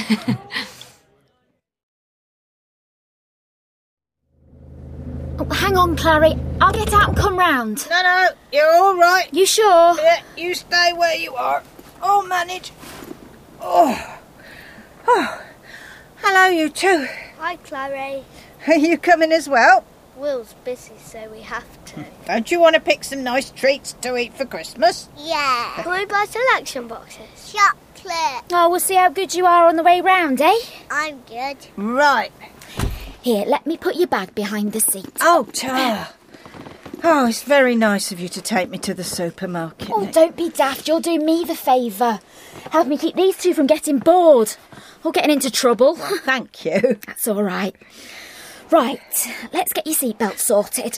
Oh, hang on, Clary. I'll get out and come round. No, you're all right. You sure? Yeah, you stay where you are. I'll manage. Oh. Hello, you two. Hi, Clary. Are you coming as well? Will's busy, so we have to. Don't you want to pick some nice treats to eat for Christmas? Yeah. Can we buy selection boxes? Chocolate. Oh, we'll see how good you are on the way round, eh? I'm good. Right. Here, let me put your bag behind the seat. Oh, Tara. Oh, it's very nice of you to take me to the supermarket. Oh, don't be daft. You'll do me the favour. Help me keep these two from getting bored or getting into trouble. Well, thank you. That's all right. Right, let's get your seatbelt sorted.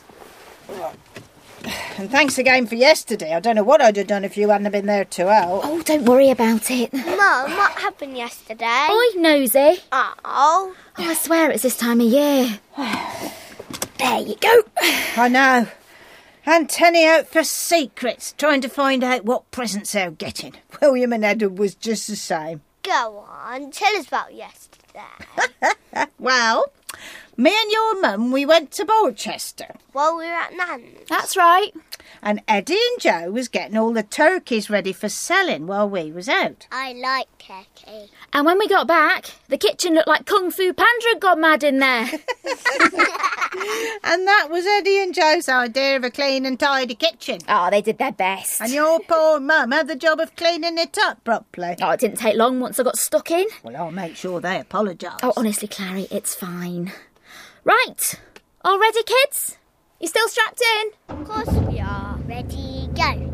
And thanks again for yesterday. I don't know what I'd have done if you hadn't been there to help. Oh, don't worry about it. Mum, what happened yesterday? Oi, nosy. Oh, I swear it's this time of year. There you go. I know. Antenny out for secrets, trying to find out what presents they're getting. William and Edward was just the same. Go on, tell us about yesterday. Well, me and your mum, we went to Borchester. While we were at Nan's. That's right. And Eddie and Joe was getting all the turkeys ready for selling while we was out. I like turkey. And when we got back, the kitchen looked like Kung Fu Panda had gone mad in there. And that was Eddie and Joe's idea of a clean and tidy kitchen. Oh, they did their best. And your poor mum had the job of cleaning it up properly. Oh, it didn't take long once I got stuck in. Well, I'll make sure they apologise. Oh, honestly, Clary, it's fine. Right. All ready, kids? You still strapped in? Of course we are. Ready, go.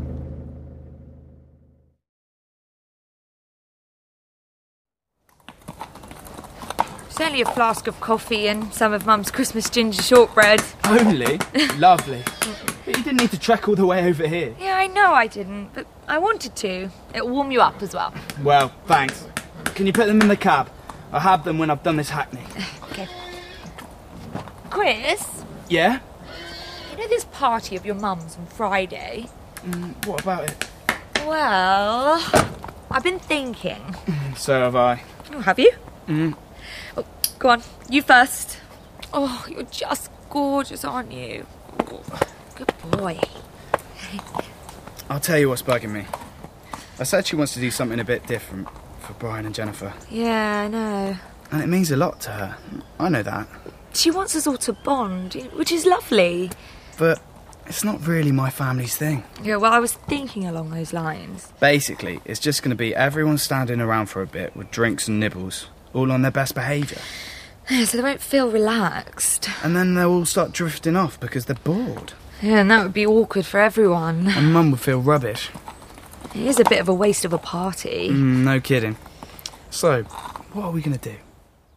It's only a flask of coffee and some of Mum's Christmas ginger shortbread. Only? Lovely. But you didn't need to trek all the way over here. Yeah, I know I didn't, but I wanted to. It'll warm you up as well. Well, thanks. Can you put them in the cab? I'll have them when I've done this hackney. Okay. Chris? Yeah? You know this party of your mum's on Friday? What about it? Well, I've been thinking. So have I. Oh, have you? Oh, go on, you first. Oh, you're just gorgeous, aren't you? Oh, good boy. I'll tell you what's bugging me. I said she wants to do something a bit different for Brian and Jennifer. Yeah, I know. And it means a lot to her. I know that. She wants us all to bond, which is lovely. But it's not really my family's thing. Yeah, well, I was thinking along those lines. Basically, it's just going to be everyone standing around for a bit with drinks and nibbles, all on their best behaviour. Yeah, so they won't feel relaxed. And then they'll all start drifting off because they're bored. Yeah, and that would be awkward for everyone. And Mum would feel rubbish. It is a bit of a waste of a party. No kidding. So, what are we going to do?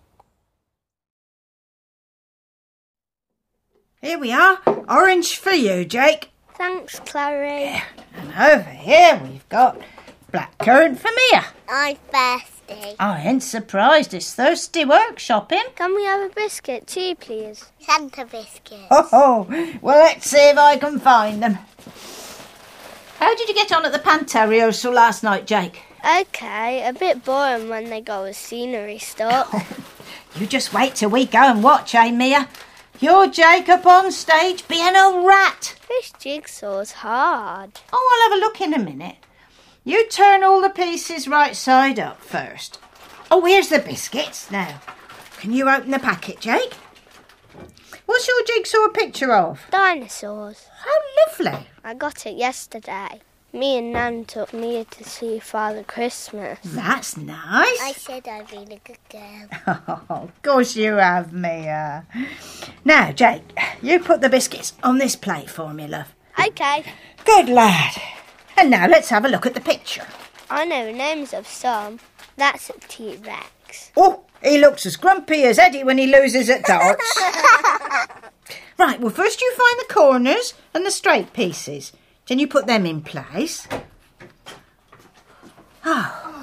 Here we are. Orange for you, Jake. Thanks, Clary. Yeah. And over here we've got blackcurrant for Mia. I'm thirsty. I ain't surprised. It's thirsty work shopping. Can we have a biscuit too, please? Santa biscuits. Oh, well, let's see if I can find them. How did you get on at the Panto rehearsal last night, Jake? Okay, a bit boring when they go with scenery stuff. You just wait till we go and watch, eh, Mia? You're Jake up on stage being a rat. This jigsaw's hard. Oh, I'll have a look in a minute. You turn all the pieces right side up first. Oh, here's the biscuits. Now, can you open the packet, Jake? What's your jigsaw a picture of? Dinosaurs. How lovely. I got it yesterday. Me and Nan took Mia to see Father Christmas. That's nice. I said I'd be a good girl. Oh, of course you have, Mia. Now, Jake, you put the biscuits on this plate for me, love. Okay. Good lad. And now let's have a look at the picture. I know the names of some. That's a T-Rex. Oh, he looks as grumpy as Eddie when he loses at darts. Right, well, first you find the corners and the straight pieces. Then you put them in place. Oh.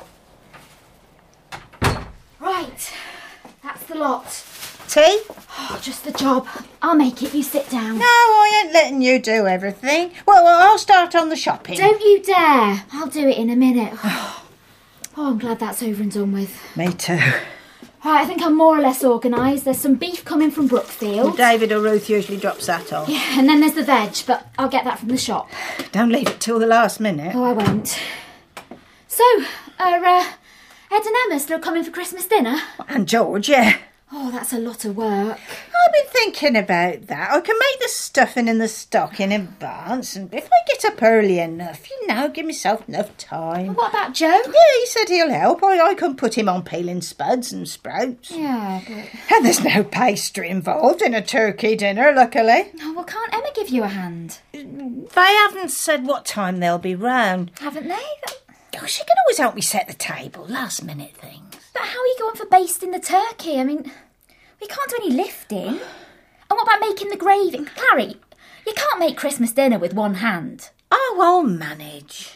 Right, that's the lot. Tea? Oh, just the job. I'll make it, you sit down. No, I ain't letting you do everything. Well, I'll start on the shopping. Don't you dare. I'll do it in a minute. Oh, I'm glad that's over and done with. Me too. Right, I think I'm more or less organised. There's some beef coming from Brookfield. Well, David or Ruth usually drops that off. Yeah, and then there's the veg, but I'll get that from the shop. Don't leave it till the last minute. Oh, I won't. So, Ed and Emma still coming for Christmas dinner? And George, yeah. Oh, that's a lot of work. I've been thinking about that. I can make the stuffing and the stock in advance, and if I get up early enough, give myself enough time. What about Joe? Yeah, he said he'll help. I can put him on peeling spuds and sprouts. Yeah, but... And there's no pastry involved in a turkey dinner, luckily. Oh, well, can't Emma give you a hand? They haven't said what time they'll be round. Haven't they? Oh, she can always help me set the table, last-minute things. But how are you going for basting the turkey? I mean, we can't do any lifting. And what about making the gravy? Clary, you can't make Christmas dinner with one hand. Oh, I'll manage.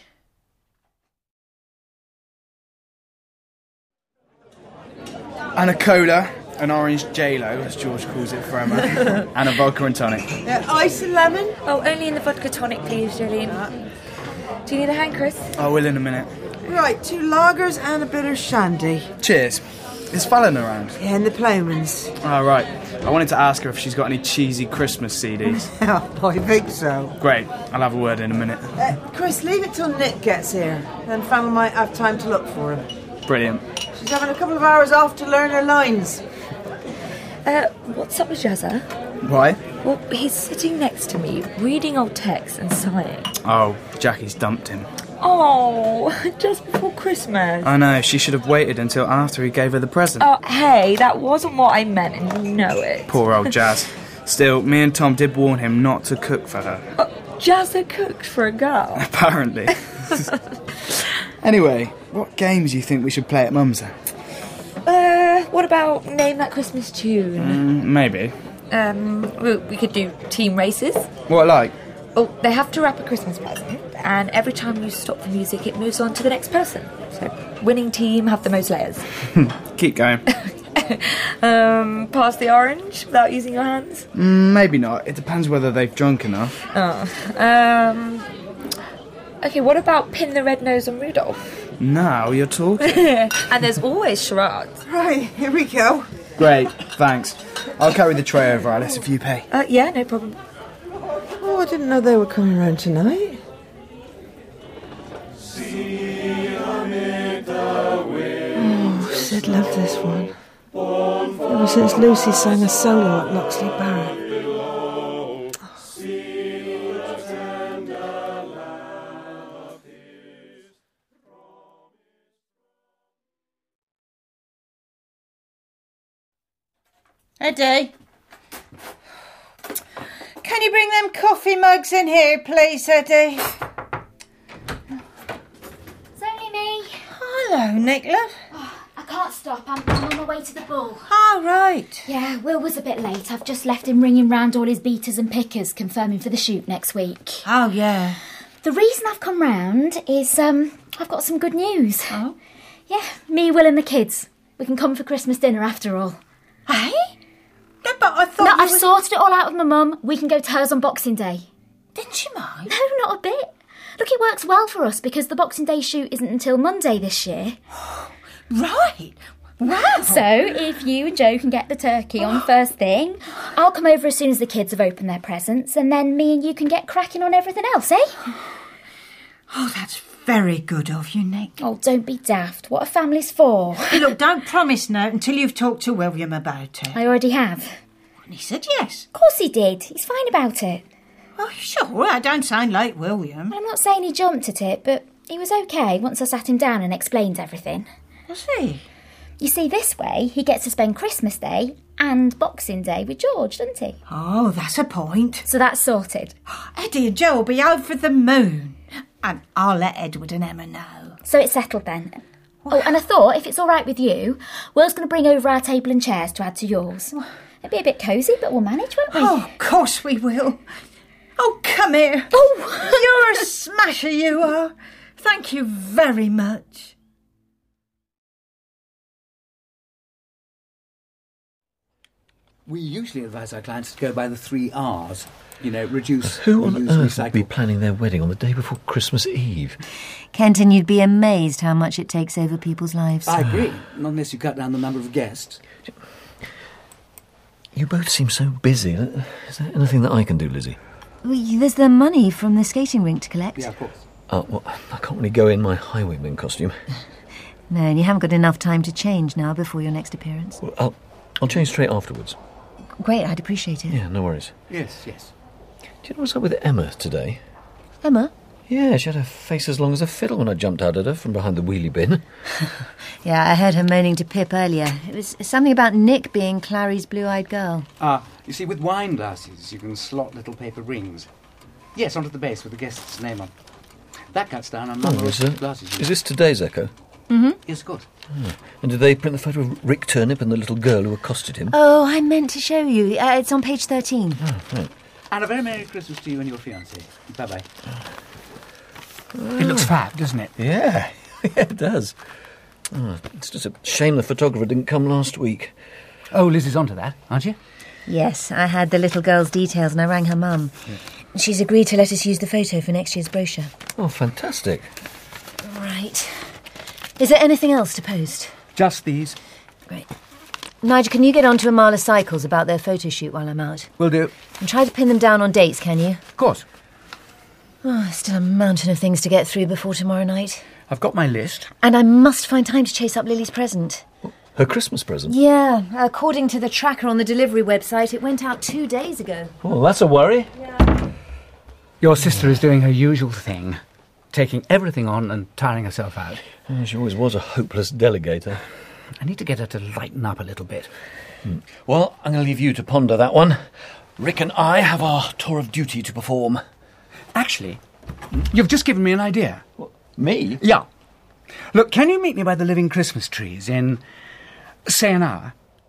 And a cola, an orange J-Lo, as George calls it for Emma, and a vodka and tonic. Ice and lemon? Oh, only in the vodka tonic, please, Jolene. Do you need a hand, Chris? I will in a minute. Right, 2 lagers and a bit of shandy. Cheers. Is Fallon around? Yeah, and the Plowmans. Oh, right. I wanted to ask her if she's got any cheesy Christmas CDs. Oh, I think so. Great. I'll have a word in a minute. Chris, leave it till Nick gets here. Then Fallon might have time to look for him. Brilliant. She's having a couple of hours off to learn her lines. What's up with Jazza? Why? Well, he's sitting next to me, reading old texts and sighing. Oh, Jackie's dumped him. Oh, just before Christmas. I know, she should have waited until after he gave her the present. Oh, hey, that wasn't what I meant, and you know it. Poor old Jazz. Still, me and Tom did warn him not to cook for her. Jazza cooks for a girl. Apparently. Anyway, what games do you think we should play at Mum's? What about Name That Christmas Tune? Maybe. We could do team races. What, like? Oh, they have to wrap a Christmas present, and every time you stop the music, it moves on to the next person. So, winning team have the most layers. Keep going. Pass the orange without using your hands? Maybe not. It depends whether they've drunk enough. Okay, what about Pin the Red Nose on Rudolph? Now you're talking. And there's always charades. Right, here we go. Great, thanks. I'll carry the tray over, Alice, if you pay. Yeah, no problem. Oh, I didn't know they were coming around tonight. Oh, Sid loved this one. Ever since Lucy sang a solo at Loxley Barrett. Eddie, can you bring them coffee mugs in here, please, Eddie? It's only me. Hello, Nicola. I can't stop. I'm on my way to the ball. Oh, right. Yeah, Will was a bit late. I've just left him ringing round all his beaters and pickers, confirming for the shoot next week. Oh, yeah. The reason I've come round is I've got some good news. Oh? Yeah, me, Will and the kids. We can come for Christmas dinner after all. Hey? No, but I thought... No, I've sorted it all out with my mum. We can go to hers on Boxing Day. Didn't she mind? No, not a bit. Look, it works well for us because the Boxing Day shoot isn't until Monday this year. Right. Wow. So, if you and Joe can get the turkey on first thing, I'll come over as soon as the kids have opened their presents, and then me and you can get cracking on everything else, eh? Oh, that's very good of you, Nick. Oh, don't be daft. What are families for? Hey, look, don't promise now until you've talked to William about it. I already have. And he said yes. Of course he did. He's fine about it. Oh, sure, I don't sound like William. I'm not saying he jumped at it, but he was okay once I sat him down and explained everything. Was he? You see, this way, he gets to spend Christmas Day and Boxing Day with George, doesn't he? Oh, that's a point. So that's sorted. Eddie and Joe will be over the moon. And I'll let Edward and Emma know. So it's settled then. Oh, and I thought, if it's all right with you, Will's going to bring over our table and chairs to add to yours. It'll be a bit cosy, but we'll manage, won't we? Oh, of course we will. Oh, come here. Oh, you're a smasher, you are. Thank you very much. We usually advise our clients to go by the 3 R's. You know, reduce, Who on reuse, earth recycle. would be planning their wedding on the day before Christmas Eve? Kenton, you'd be amazed how much it takes over people's lives. I agree, not unless you cut down the number of guests. You both seem so busy. Is there anything that I can do, Lizzie? Well, there's the money from the skating rink to collect. Yeah, of course. Well, I can't really go in my highwayman costume. No, and you haven't got enough time to change now before your next appearance. Well, I'll change straight afterwards. Great, I'd appreciate it. Yeah, no worries. Yes, yes. Do you know what's up with Emma today? Emma? Yeah, she had her face as long as a fiddle when I jumped out at her from behind the wheelie bin. Yeah, I heard her moaning to Pip earlier. It was something about Nick being Clary's blue-eyed girl. You see, with wine glasses, you can slot little paper rings. Yes, onto the base with the guest's name on. That cuts down on number of glasses. Is this today's Echo? Mm-hmm. Yes, of course. Oh. And did they print the photo of Rick Turnip and the little girl who accosted him? Oh, I meant to show you. It's on page 13. Oh, right. And a very Merry Christmas to you and your fiancée. Bye-bye. It looks fab, doesn't it? Yeah, yeah, it does. Oh, it's just a shame the photographer didn't come last week. Oh, Liz is onto that, aren't you? Yes, I had the little girl's details and I rang her mum. Yeah. She's agreed to let us use the photo for next year's brochure. Oh, fantastic. Right. Is there anything else to post? Just these. Great. Nigel, can you get on to Amala Cycles about their photo shoot while I'm out? Will do. And try to pin them down on dates, can you? Of course. Oh, still a mountain of things to get through before tomorrow night. I've got my list. And I must find time to chase up Lily's present. Her Christmas present? Yeah, according to the tracker on the delivery website, it went out 2 days ago. Well, that's a worry. Yeah. Your sister is doing her usual thing, taking everything on and tiring herself out. She always was a hopeless delegator. I need to get her to lighten up a little bit. Well, I'm going to leave you to ponder that one. Rick and I have our tour of duty to perform. Actually, you've just given me an idea. What, me? Yeah. Look, can you meet me by the living Christmas trees in, say, an hour?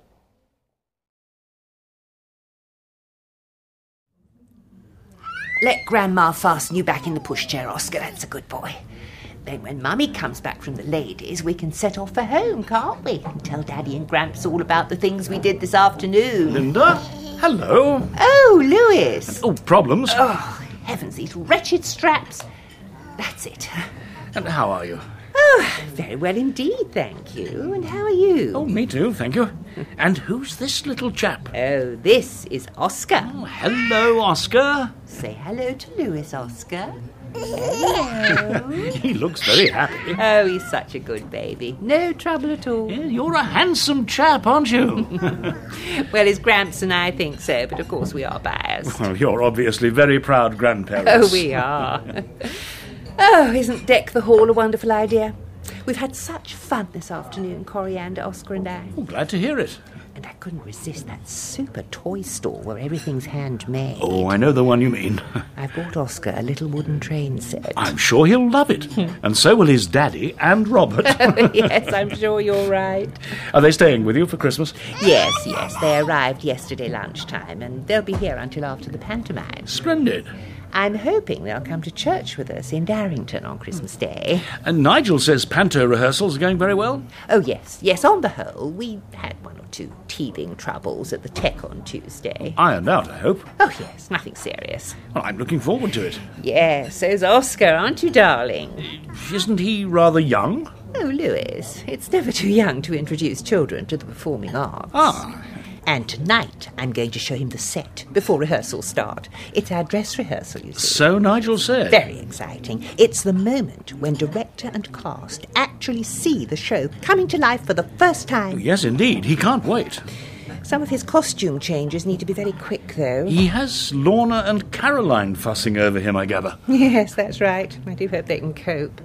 Let Grandma fasten you back in the pushchair, Oscar. That's a good boy. Then when Mummy comes back from the ladies, we can set off for home, can't we? And tell Daddy and Gramps all about the things we did this afternoon. Linda? Hello. Oh, Lewis. Oh, problems? Oh, heavens, these wretched straps. That's it. And how are you? Oh, very well indeed, thank you. And how are you? Oh, me too, thank you. And who's this little chap? Oh, this is Oscar. Oh, hello, Oscar. Say hello to Lewis, Oscar. Hello. He looks very happy. Oh, he's such a good baby. No trouble at all. Yeah, you're a handsome chap, aren't you? Well, his Gramps and I think so, but of course we are biased. Well, you're obviously very proud grandparents. Oh, we are. Oh, isn't Deck the Hall a wonderful idea? We've had such fun this afternoon, Coriander, Oscar and I. Oh, glad to hear it. And I couldn't resist that super toy store where everything's handmade. Oh, I know the one you mean. I've bought Oscar a little wooden train set. I'm sure he'll love it. And so will his daddy and Robert. Oh, yes, I'm sure you're right. Are they staying with you for Christmas? Yes, they arrived yesterday lunchtime, and they'll be here until after the pantomime. Splendid. I'm hoping they'll come to church with us in Darrington on Christmas Day. And Nigel says panto rehearsals are going very well? Oh, yes, on the whole. We had one or two teething troubles at the Tech on Tuesday. Ironed out, I hope. Oh, yes, nothing serious. Well, I'm looking forward to it. Yes, so's Oscar, aren't you, darling? Isn't he rather young? Oh, Lewis, it's never too young to introduce children to the performing arts. Ah. And tonight I'm going to show him the set before rehearsals start. It's our dress rehearsal, you see. So Nigel said. Very exciting. It's the moment when director and cast actually see the show coming to life for the first time. Yes, indeed. He can't wait. Some of his costume changes need to be very quick, though. He has Lorna and Caroline fussing over him, I gather. Yes, that's right. I do hope they can cope.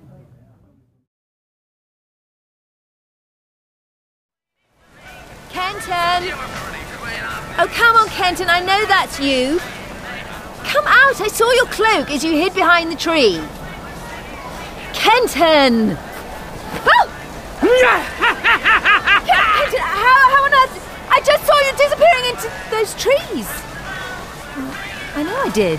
Kenton! Oh, come on, Kenton, I know that's you. Come out, I saw your cloak as you hid behind the tree. Kenton! Oh! Kenton, how on earth? I just saw you disappearing into those trees. I know I did.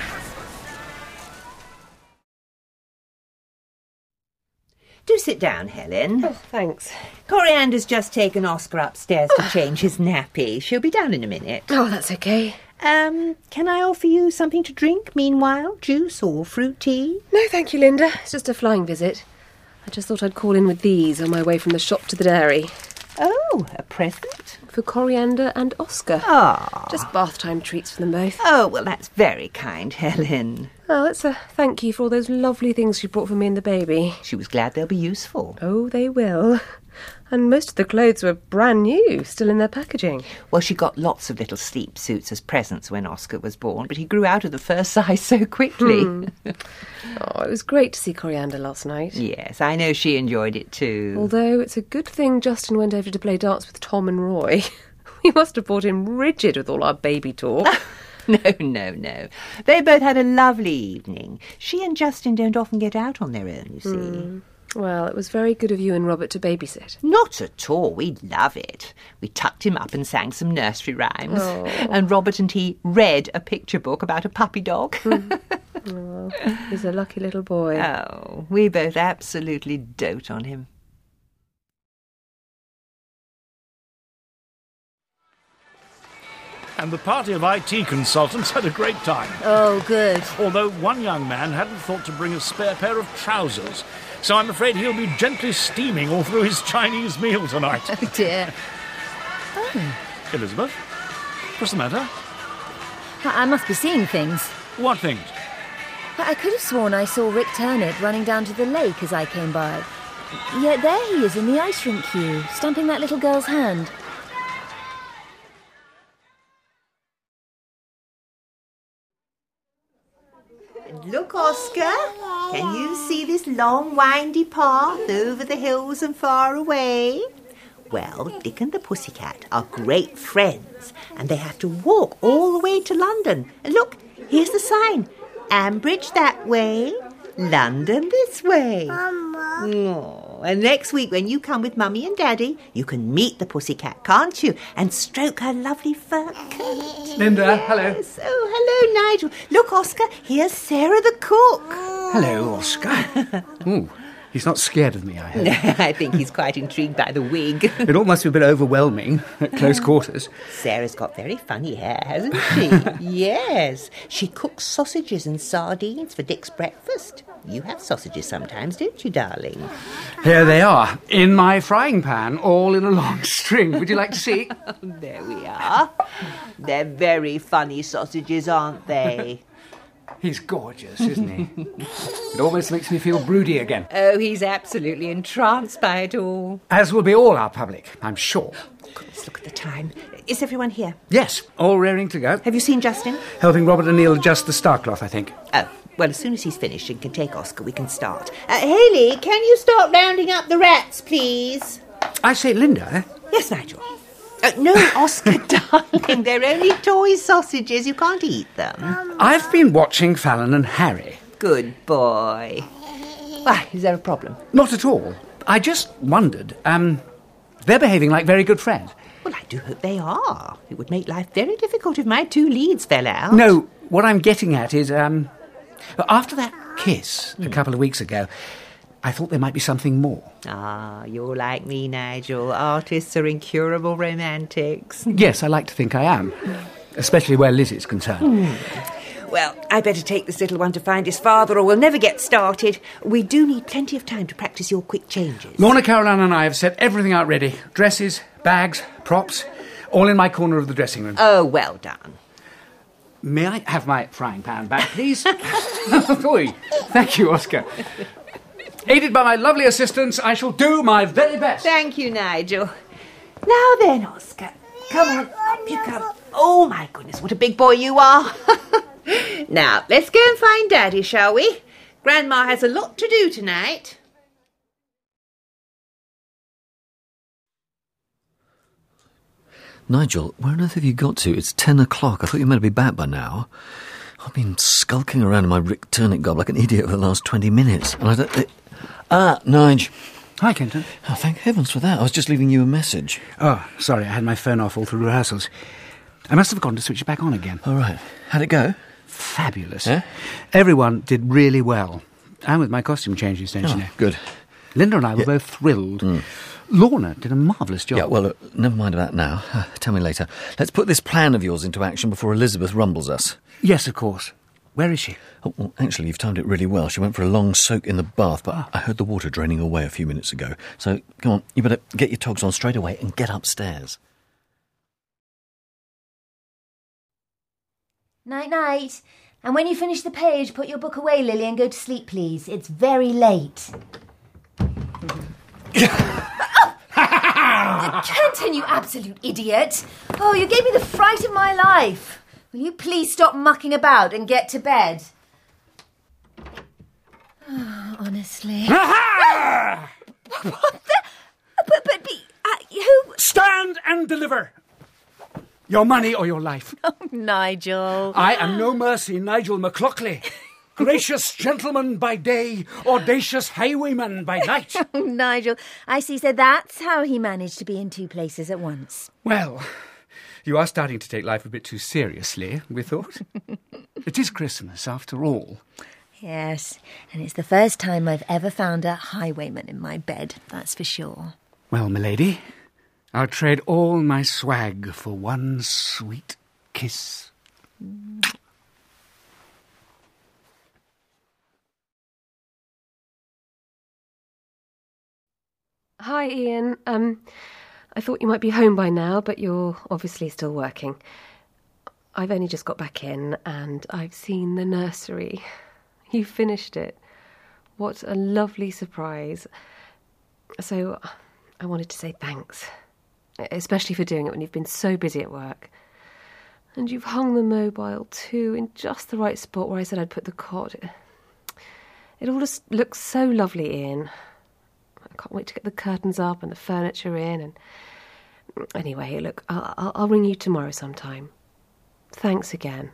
Do sit down, Helen. Oh, thanks. Coriander's just taken Oscar upstairs to change his nappy. She'll be down in a minute. Oh, that's okay. Can I offer you something to drink meanwhile? Juice or fruit tea? No, thank you, Linda. It's just a flying visit. I just thought I'd call in with these on my way from the shop to the dairy. Oh, a present? For Coriander and Oscar. Ah. Just bath time treats for them both. Oh, well, that's very kind, Helen. Oh, that's a thank you for all those lovely things you brought for me and the baby. She was glad they'll be useful. Oh, they will. And most of the clothes were brand new, still in their packaging. Well, she got lots of little sleep suits as presents when Oscar was born, but he grew out of the first size so quickly. Oh, it was great to see Coriander last night. Yes, I know she enjoyed it too. Although it's a good thing Justin went over to play darts with Tom and Roy. We must have brought him rigid with all our baby talk. No. They both had a lovely evening. She and Justin don't often get out on their own, you see. Well, it was very good of you and Robert to babysit. Not at all. We love it. We tucked him up and sang some nursery rhymes. Oh. And Robert and he read a picture book about a puppy dog. Oh, he's a lucky little boy. Oh, we both absolutely dote on him. And the party of IT consultants had a great time. Oh, good. Although one young man hadn't thought to bring a spare pair of trousers, so I'm afraid he'll be gently steaming all through his Chinese meal tonight. Oh, dear. Oh. Elizabeth, what's the matter? I must be seeing things. What things? I could have sworn I saw Rick Turnip running down to the lake as I came by. Yet there he is in the ice rink queue, stamping that little girl's hand. Look, Oscar, can you see this long, windy path over the hills and far away? Well, Dick and the Pussycat are great friends, and they have to walk all the way to London. And look, here's the sign. Ambridge that way, London this way. Oh, and next week when you come with Mummy and Daddy, you can meet the Pussycat, can't you? And stroke her lovely fur coat. Linda, hello. Yes. Oh, hello, Nigel. Look, Oscar, here's Sarah the cook. Hello, Oscar. Ooh, he's not scared of me, I hope. I think he's quite intrigued by the wig. It all must be a bit overwhelming at close quarters. Sarah's got very funny hair, hasn't she? Yes. She cooks sausages and sardines for Dick's breakfast. You have sausages sometimes, don't you, darling? Here they are, in my frying pan, all in a long string. Would you like to see? There we are. They're very funny sausages, aren't they? He's gorgeous, isn't he? It almost makes me feel broody again. Oh, he's absolutely entranced by it all. As will be all our public, I'm sure. Oh, goodness, look at the time. Is everyone here? Yes, all raring to go. Have you seen Justin? Helping Robert and Neil adjust the star cloth, I think. Oh, well, as soon as he's finished and can take Oscar, we can start. Hayley, can you start rounding up the rats, please? I say, Linda. Yes, Nigel. No, Oscar, darling, they're only toy sausages. You can't eat them. I've been watching Fallon and Harry. Good boy. Why, is there a problem? Not at all. I just wondered, they're behaving like very good friends. Well, I do hope they are. It would make life very difficult if my two leads fell out. No, what I'm getting at is, after that kiss a couple of weeks ago, I thought there might be something more. Ah, you're like me, Nigel. Artists are incurable romantics. Yes, I like to think I am, especially where Liz is concerned. Well, I better take this little one to find his father or we'll never get started. We do need plenty of time to practice your quick changes. Lorna, Caroline and I have set everything out ready. Dresses, bags, props, all in my corner of the dressing room. Oh, well done. May I have my frying pan back, please? Oy, thank you, Oscar. Aided by my lovely assistants, I shall do my very best. Thank you, Nigel. Now then, Oscar. Come on, up you come. Oh, my goodness, what a big boy you are. Now, let's go and find Daddy, shall we? Grandma has a lot to do tonight. Nigel, where on earth have you got to? It's 10 o'clock. I thought you meant to be back by now. I've been skulking around in my Rick Turnip gob like an idiot for the last 20 minutes. And I don't... Nige. Hi, Kenton. Oh, thank heavens for that. I was just leaving you a message. Oh, sorry, I had my phone off all through rehearsals. I must have forgotten to switch it back on again. All right. How'd it go? Fabulous. Yeah? Everyone did really well. And with my costume changes, don't you know? Good. Linda and I were both thrilled. Lorna did a marvellous job. Yeah, well, look, never mind about now. Tell me later. Let's put this plan of yours into action before Elizabeth rumbles us. Yes, of course. Where is she? Oh, well, actually, you've timed it really well. She went for a long soak in the bath, but I heard the water draining away a few minutes ago. So, come on, you better get your togs on straight away and get upstairs. Night-night. And when you finish the page, put your book away, Lily, and go to sleep, please. It's very late. Kenton, you absolute idiot. Oh, you gave me the fright of my life. Will you please stop mucking about and get to bed? Oh, honestly. Ha-ha! What the... But who... Stand and deliver. Your money or your life. Oh, Nigel. I am no mercy Nigel McLaughlin. Gracious gentleman by day, audacious highwayman by night. Oh, Nigel, I see. So that's how he managed to be in two places at once. Well, you are starting to take life a bit too seriously, we thought. It is Christmas, after all. Yes, and it's the first time I've ever found a highwayman in my bed, that's for sure. Well, milady, I'll trade all my swag for one sweet kiss. Hi, Ian. I thought you might be home by now, but you're obviously still working. I've only just got back in, and I've seen the nursery. You finished it. What a lovely surprise. So, I wanted to say thanks, especially for doing it when you've been so busy at work. And you've hung the mobile, too, in just the right spot where I said I'd put the cot. It all just looks so lovely, Ian. I can't wait to get the curtains up and the furniture in. And anyway, look, I'll ring you tomorrow sometime. Thanks again.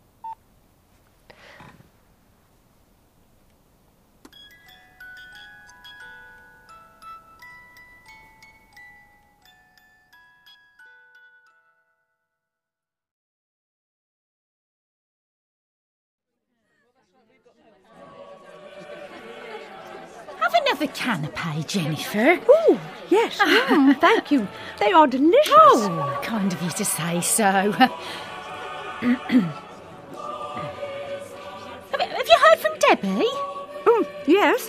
Have another canapé, Jennifer. Oh, yes. Thank you. They are delicious. Oh, kind of you to say so. Have you heard from Debbie? Yes.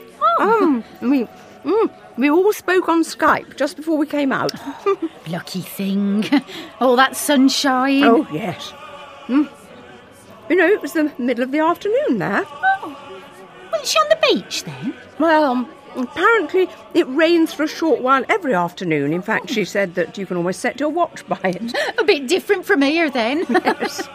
We all spoke on Skype just before we came out. Lucky thing. All that sunshine. Oh, yes. You know, it was the middle of the afternoon there. Oh. Well, is she on the beach then? Well, apparently it rains for a short while every afternoon. In fact, she said that you can almost set your watch by it. A bit different from here then. Yes.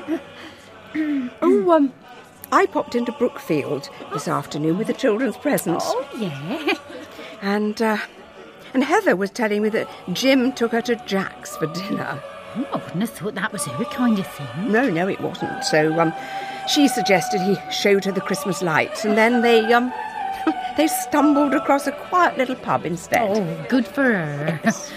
I popped into Brookfield this afternoon with the children's presents. Oh, yeah. And Heather was telling me that Jim took her to Jack's for dinner. Oh, I wouldn't have thought that was her kind of thing. No, it wasn't. So she suggested he showed her the Christmas lights, and then they stumbled across a quiet little pub instead. Oh, good for her. Yes.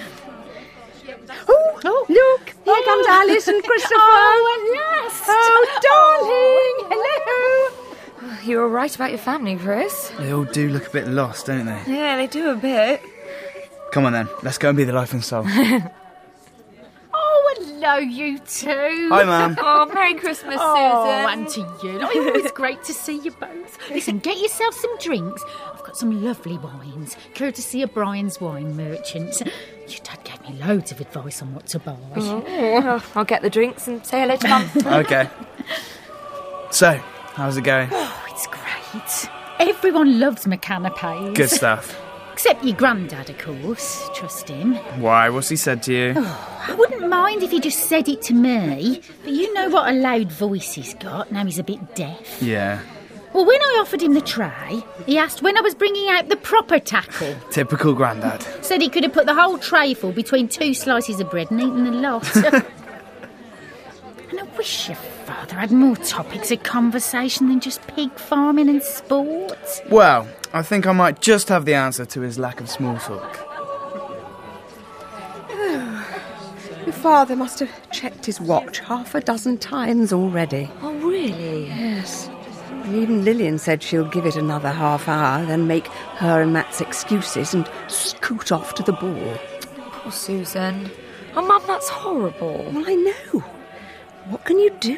Oh, look, here comes Alice and Christopher. Oh, at last. Oh, darling. Hello. You were right about your family, Chris. They all do look a bit lost, don't they? Yeah, they do a bit. Come on then, let's go and be the life and soul. Oh, hello, you two. Hi, Mum. Oh, Merry Christmas, Susan. Oh, and to you. Oh, it's great to see you both. Listen, get yourself some drinks. I've got some lovely wines, courtesy of Brian's Wine Merchants. Your dad gave me loads of advice on what to buy. Oh, I'll get the drinks and say hello to Mum. Okay. So, how's it going? Oh, it's great. Everyone loves my canapés. Good stuff. Except your granddad, of course. Trust him. Why? What's he said to you? Oh, I wouldn't mind if he just said it to me, but you know what a loud voice he's got. Now he's a bit deaf. Yeah. Well, when I offered him the tray, he asked when I was bringing out the proper tackle. Typical granddad. Said he could have put the whole tray full between 2 slices of bread and eaten the lot. And I wish your father had more topics of conversation than just pig farming and sport. Well, I think I might just have the answer to his lack of small talk. Your father must have checked his watch 6 times already. Oh, really? Yes. And even Lillian said she'll give it another half hour, then make her and Matt's excuses and scoot off to the ball. Poor Susan. Oh, Mum, that's horrible. Well, I know. What can you do?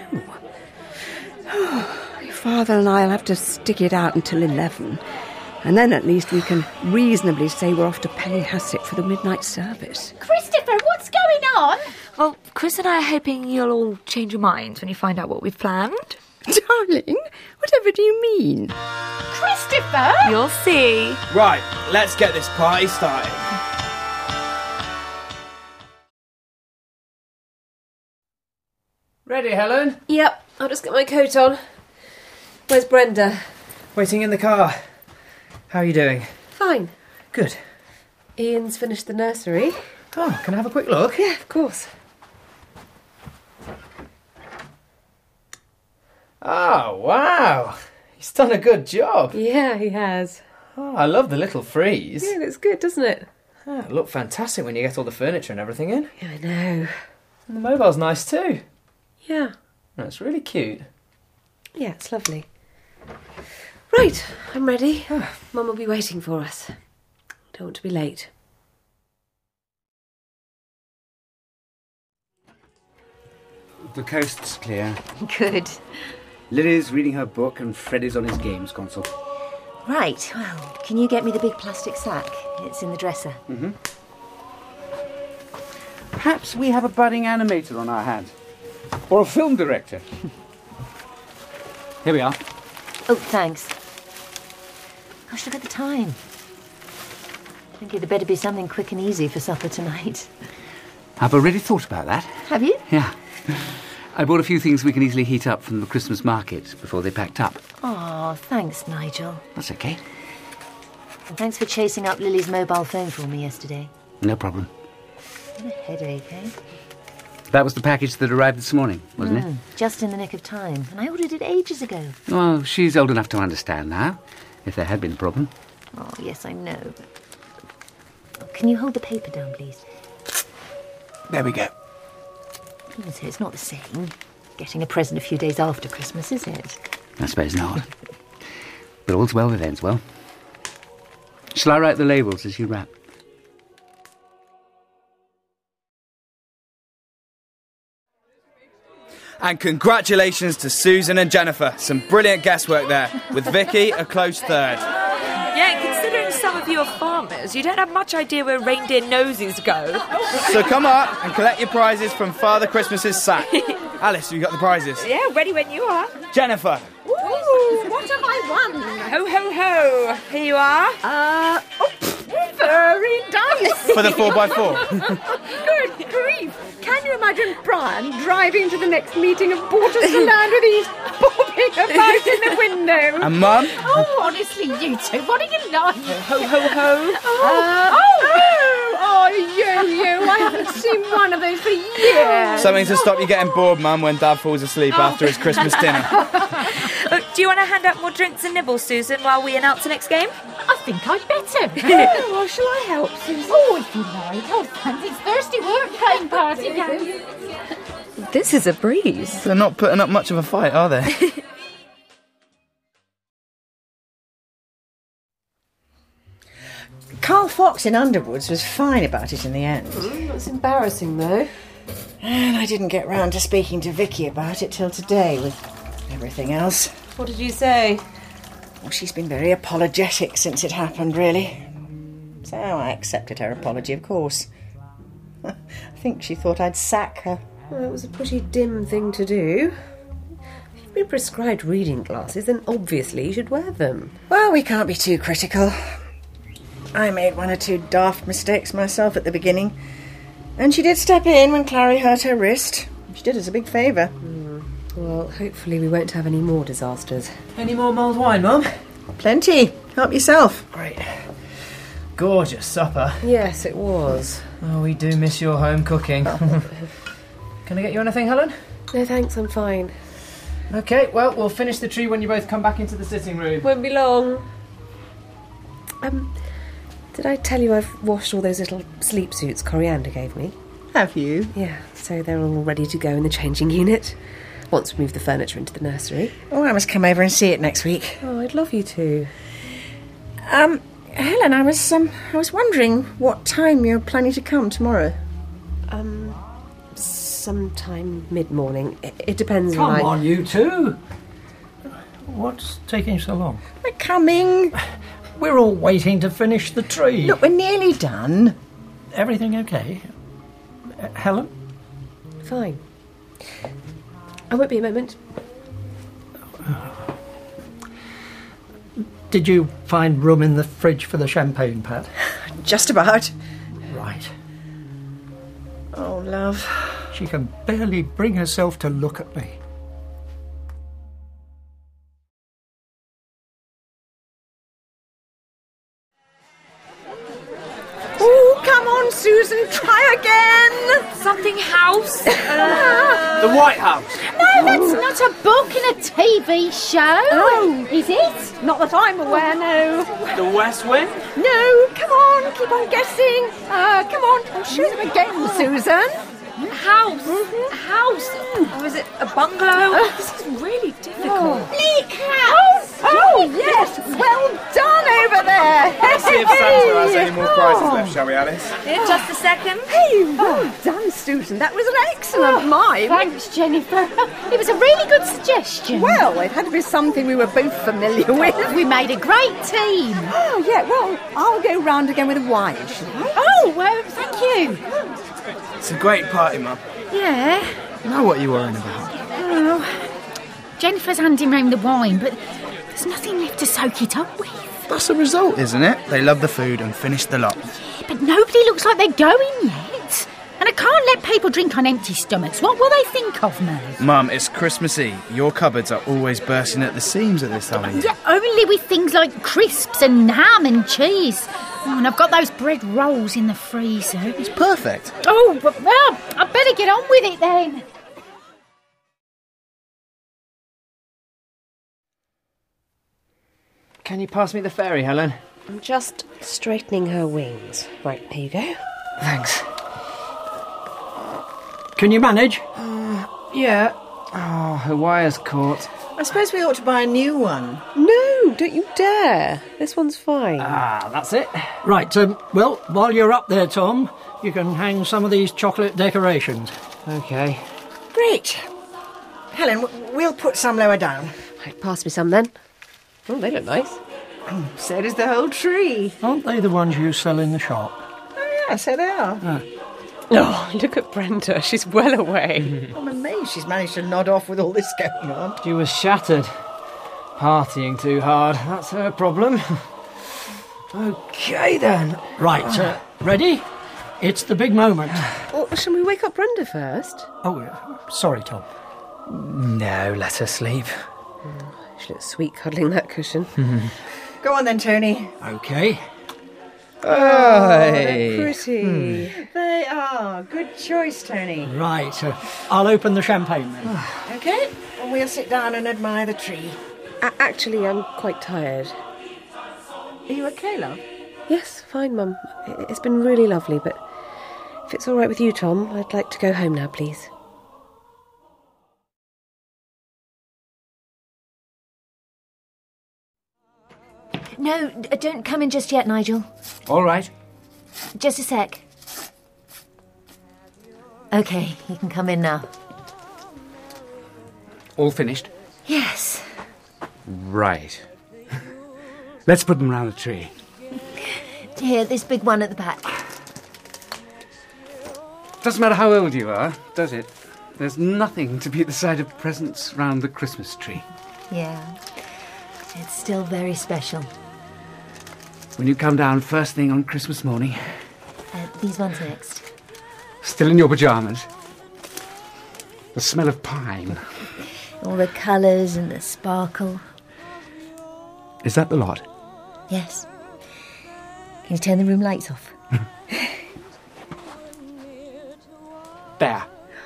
Your father and I'll have to stick it out until 11. And then at least we can reasonably say we're off to Pellyhasset for the midnight service. Christopher, what's going on? Well, Chris and I are hoping you'll all change your minds when you find out what we've planned. Darling, whatever do you mean? Christopher! You'll see. Right, let's get this party started. Ready, Helen? Yep, I'll just get my coat on. Where's Brenda? Waiting in the car. How are you doing? Fine. Good. Ian's finished the nursery. Oh, can I have a quick look? Yeah, of course. Oh, wow. He's done a good job. Yeah, he has. Oh, I love the little frieze. Yeah, it looks good, doesn't it? Oh, it'll look fantastic when you get all the furniture and everything in. Yeah, I know. And the mobile's nice too. Yeah. That's really cute. Yeah, it's lovely. Right, I'm ready. Mum will be waiting for us. Don't want to be late. The coast's clear. Good. Lily's reading her book and Freddie's on his games console. Right, well, can you get me the big plastic sack? It's in the dresser. Mm-hmm. Perhaps we have a budding animator on our hands. Or a film director. Here we are. Oh, thanks. Gosh, look at the time. I think there better be something quick and easy for supper tonight. I've already thought about that. Have you? Yeah. I bought a few things we can easily heat up from the Christmas market before they packed up. Oh, thanks, Nigel. That's okay. And thanks for chasing up Lily's mobile phone for me yesterday. No problem. What a headache, eh? That was the package that arrived this morning, wasn't it? Just in the nick of time. And I ordered it ages ago. Well, she's old enough to understand now, if there had been a problem. Oh, yes, I know. Can you hold the paper down, please? There we go. So it's not the same. Getting a present a few days after Christmas, is it? I suppose not. But all's well that ends well. Shall I write the labels as you wrap? And congratulations to Susan and Jennifer. Some brilliant guesswork there, with Vicky a close third. Yeah, considering some of you are farmers, you don't have much idea where reindeer noses go. So come up and collect your prizes from Father Christmas's sack. Alice, you got the prizes? Yeah, ready when you are. Jennifer. Ooh, what have I won? Ho, ho, ho. Here you are. Very nice. For the 4x4. Good grief. Can you imagine Brian driving to the next meeting of Porters to Land with these bobbing about in the window? And Mum? Oh, honestly, you two, what are you like? Ho, ho, ho. You. I haven't seen one of those for years. Something to stop you getting bored, Mum, when Dad falls asleep after his Christmas dinner. Do you want to hand out more drinks and nibbles, Susan, while we announce the next game? I think I'd better. Well, shall I help, Susan? Oh, if you like. Oh, thanks. It's thirsty work playing party games. This is a breeze. They're not putting up much of a fight, are they? Carl Fox in Underwoods was fine about it in the end. That's embarrassing, though. And I didn't get round to speaking to Vicky about it till today with everything else. What did you say? Well, she's been very apologetic since it happened, really. So I accepted her apology, of course. I think she thought I'd sack her. Well, it was a pretty dim thing to do. If you've been prescribed reading glasses, then obviously you should wear them. Well, we can't be too critical. I made one or two daft mistakes myself at the beginning. And she did step in when Clary hurt her wrist. She did us a big favour. Well, hopefully we won't have any more disasters. Any more mulled wine, Mum? Plenty. Help yourself. Great. Gorgeous supper. Yes, it was. Oh, we do miss your home cooking. Can I get you anything, Helen? No, thanks, I'm fine. OK, well, we'll finish the tree when you both come back into the sitting room. Won't be long. Did I tell you I've washed all those little sleep suits Coriander gave me? Have you? Yeah, so they're all ready to go in the changing unit. Once we move the furniture into the nursery. Oh, I must come over and see it next week. Oh, I'd love you to. Helen, I was wondering what time you're planning to come tomorrow. Sometime mid-morning. It depends Come when on, you two. What's taking so long? We're coming. We're all waiting to finish the tree. Look, we're nearly done. Everything okay? Helen? Fine. I won't be a moment. Did you find room in the fridge for the champagne, Pat? Just about. Right. Oh, love. She can barely bring herself to look at me. Oh, come on, Susan, try again. Something house. The White House. No, that's not a book in a TV show. Oh. Is it? Not that I'm aware, no. The West Wing. No, come on, keep on guessing. Come on, I'll show them again, Susan. House. House. Or is it a bungalow? This is really difficult. Bleak House. Oh, yes, well done over there. Let's see if Santa has any more prizes left, shall we, Alice? Just a second. Hey, well done, Susan. That was an excellent mime. Thanks, Jennifer. It was a really good suggestion. Well, it had to be something we were both familiar with. We made a great team. Oh, yeah, well, I'll go round again with a wine, shall I? Oh, well, thank you. It's a great party, Mum. Yeah. I know what you're worrying about. Oh, Jennifer's handing round the wine, but there's nothing left to soak it up with. That's the result, isn't it? They love the food and finish the lot. Yeah, but nobody looks like they're going yet. And I can't let people drink on empty stomachs. What will they think of me? Mum, it's Christmas Eve. Your cupboards are always bursting at the seams at this time of year. Yeah, only with things like crisps and ham and cheese. Oh, and I've got those bread rolls in the freezer. It's perfect. Oh, well, I better get on with it then. Can you pass me the fairy, Helen? I'm just straightening her wings. Right, here you go. Thanks. Can you manage? Yeah. Oh, her wire's caught. I suppose we ought to buy a new one. No, don't you dare. This one's fine. Ah, that's it. Right, well, while you're up there, Tom, you can hang some of these chocolate decorations. OK. Great. Helen, we'll put some lower down. Right, pass me some then. Oh, they look nice. So does the whole tree. Aren't they the ones you sell in the shop? Oh, yeah, so they are. Oh, look at Brenda. She's well away. I'm amazed she's managed to nod off with all this going on. She was shattered. Partying too hard. That's her problem. OK, then. Right, ready? It's the big moment. Well, shall we wake up Brenda first? Oh, sorry, Tom. No, let her sleep. She looks sweet cuddling that cushion. Go on then, Tony. OK. Oh, they're pretty. They are. Good choice, Tony. Right, I'll open the champagne then. OK, and we'll sit down and admire the tree. Actually, I'm quite tired. Are you OK, love? Yes, fine, Mum. It's been really lovely, but if it's all right with you, Tom, I'd like to go home now, please. No, don't come in just yet, Nigel. All right. Just a sec. OK, you can come in now. All finished? Yes. Right. Let's put them round the tree. Here, this big one at the back. Doesn't matter how old you are, does it? There's nothing to beat the sight of presents round the Christmas tree. Yeah. It's still very special. When you come down first thing on Christmas morning, These ones next. still in your pyjamas, the smell of pine. All the colours and the sparkle. Is that the lot? Yes. Can you turn the room lights off? There.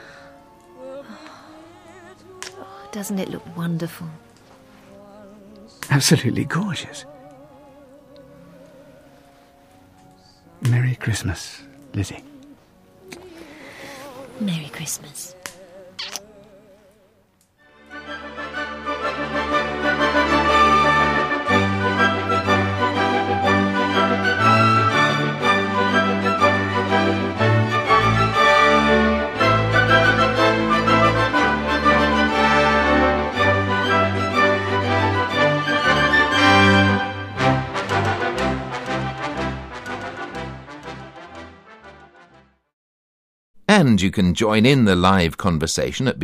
Doesn't it look wonderful? Absolutely gorgeous. Merry Christmas, Lizzie. Merry Christmas. And you can join in the live conversation at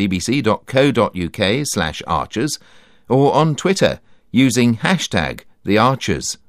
bbc.co.uk/Archers or on Twitter using #TheArchers.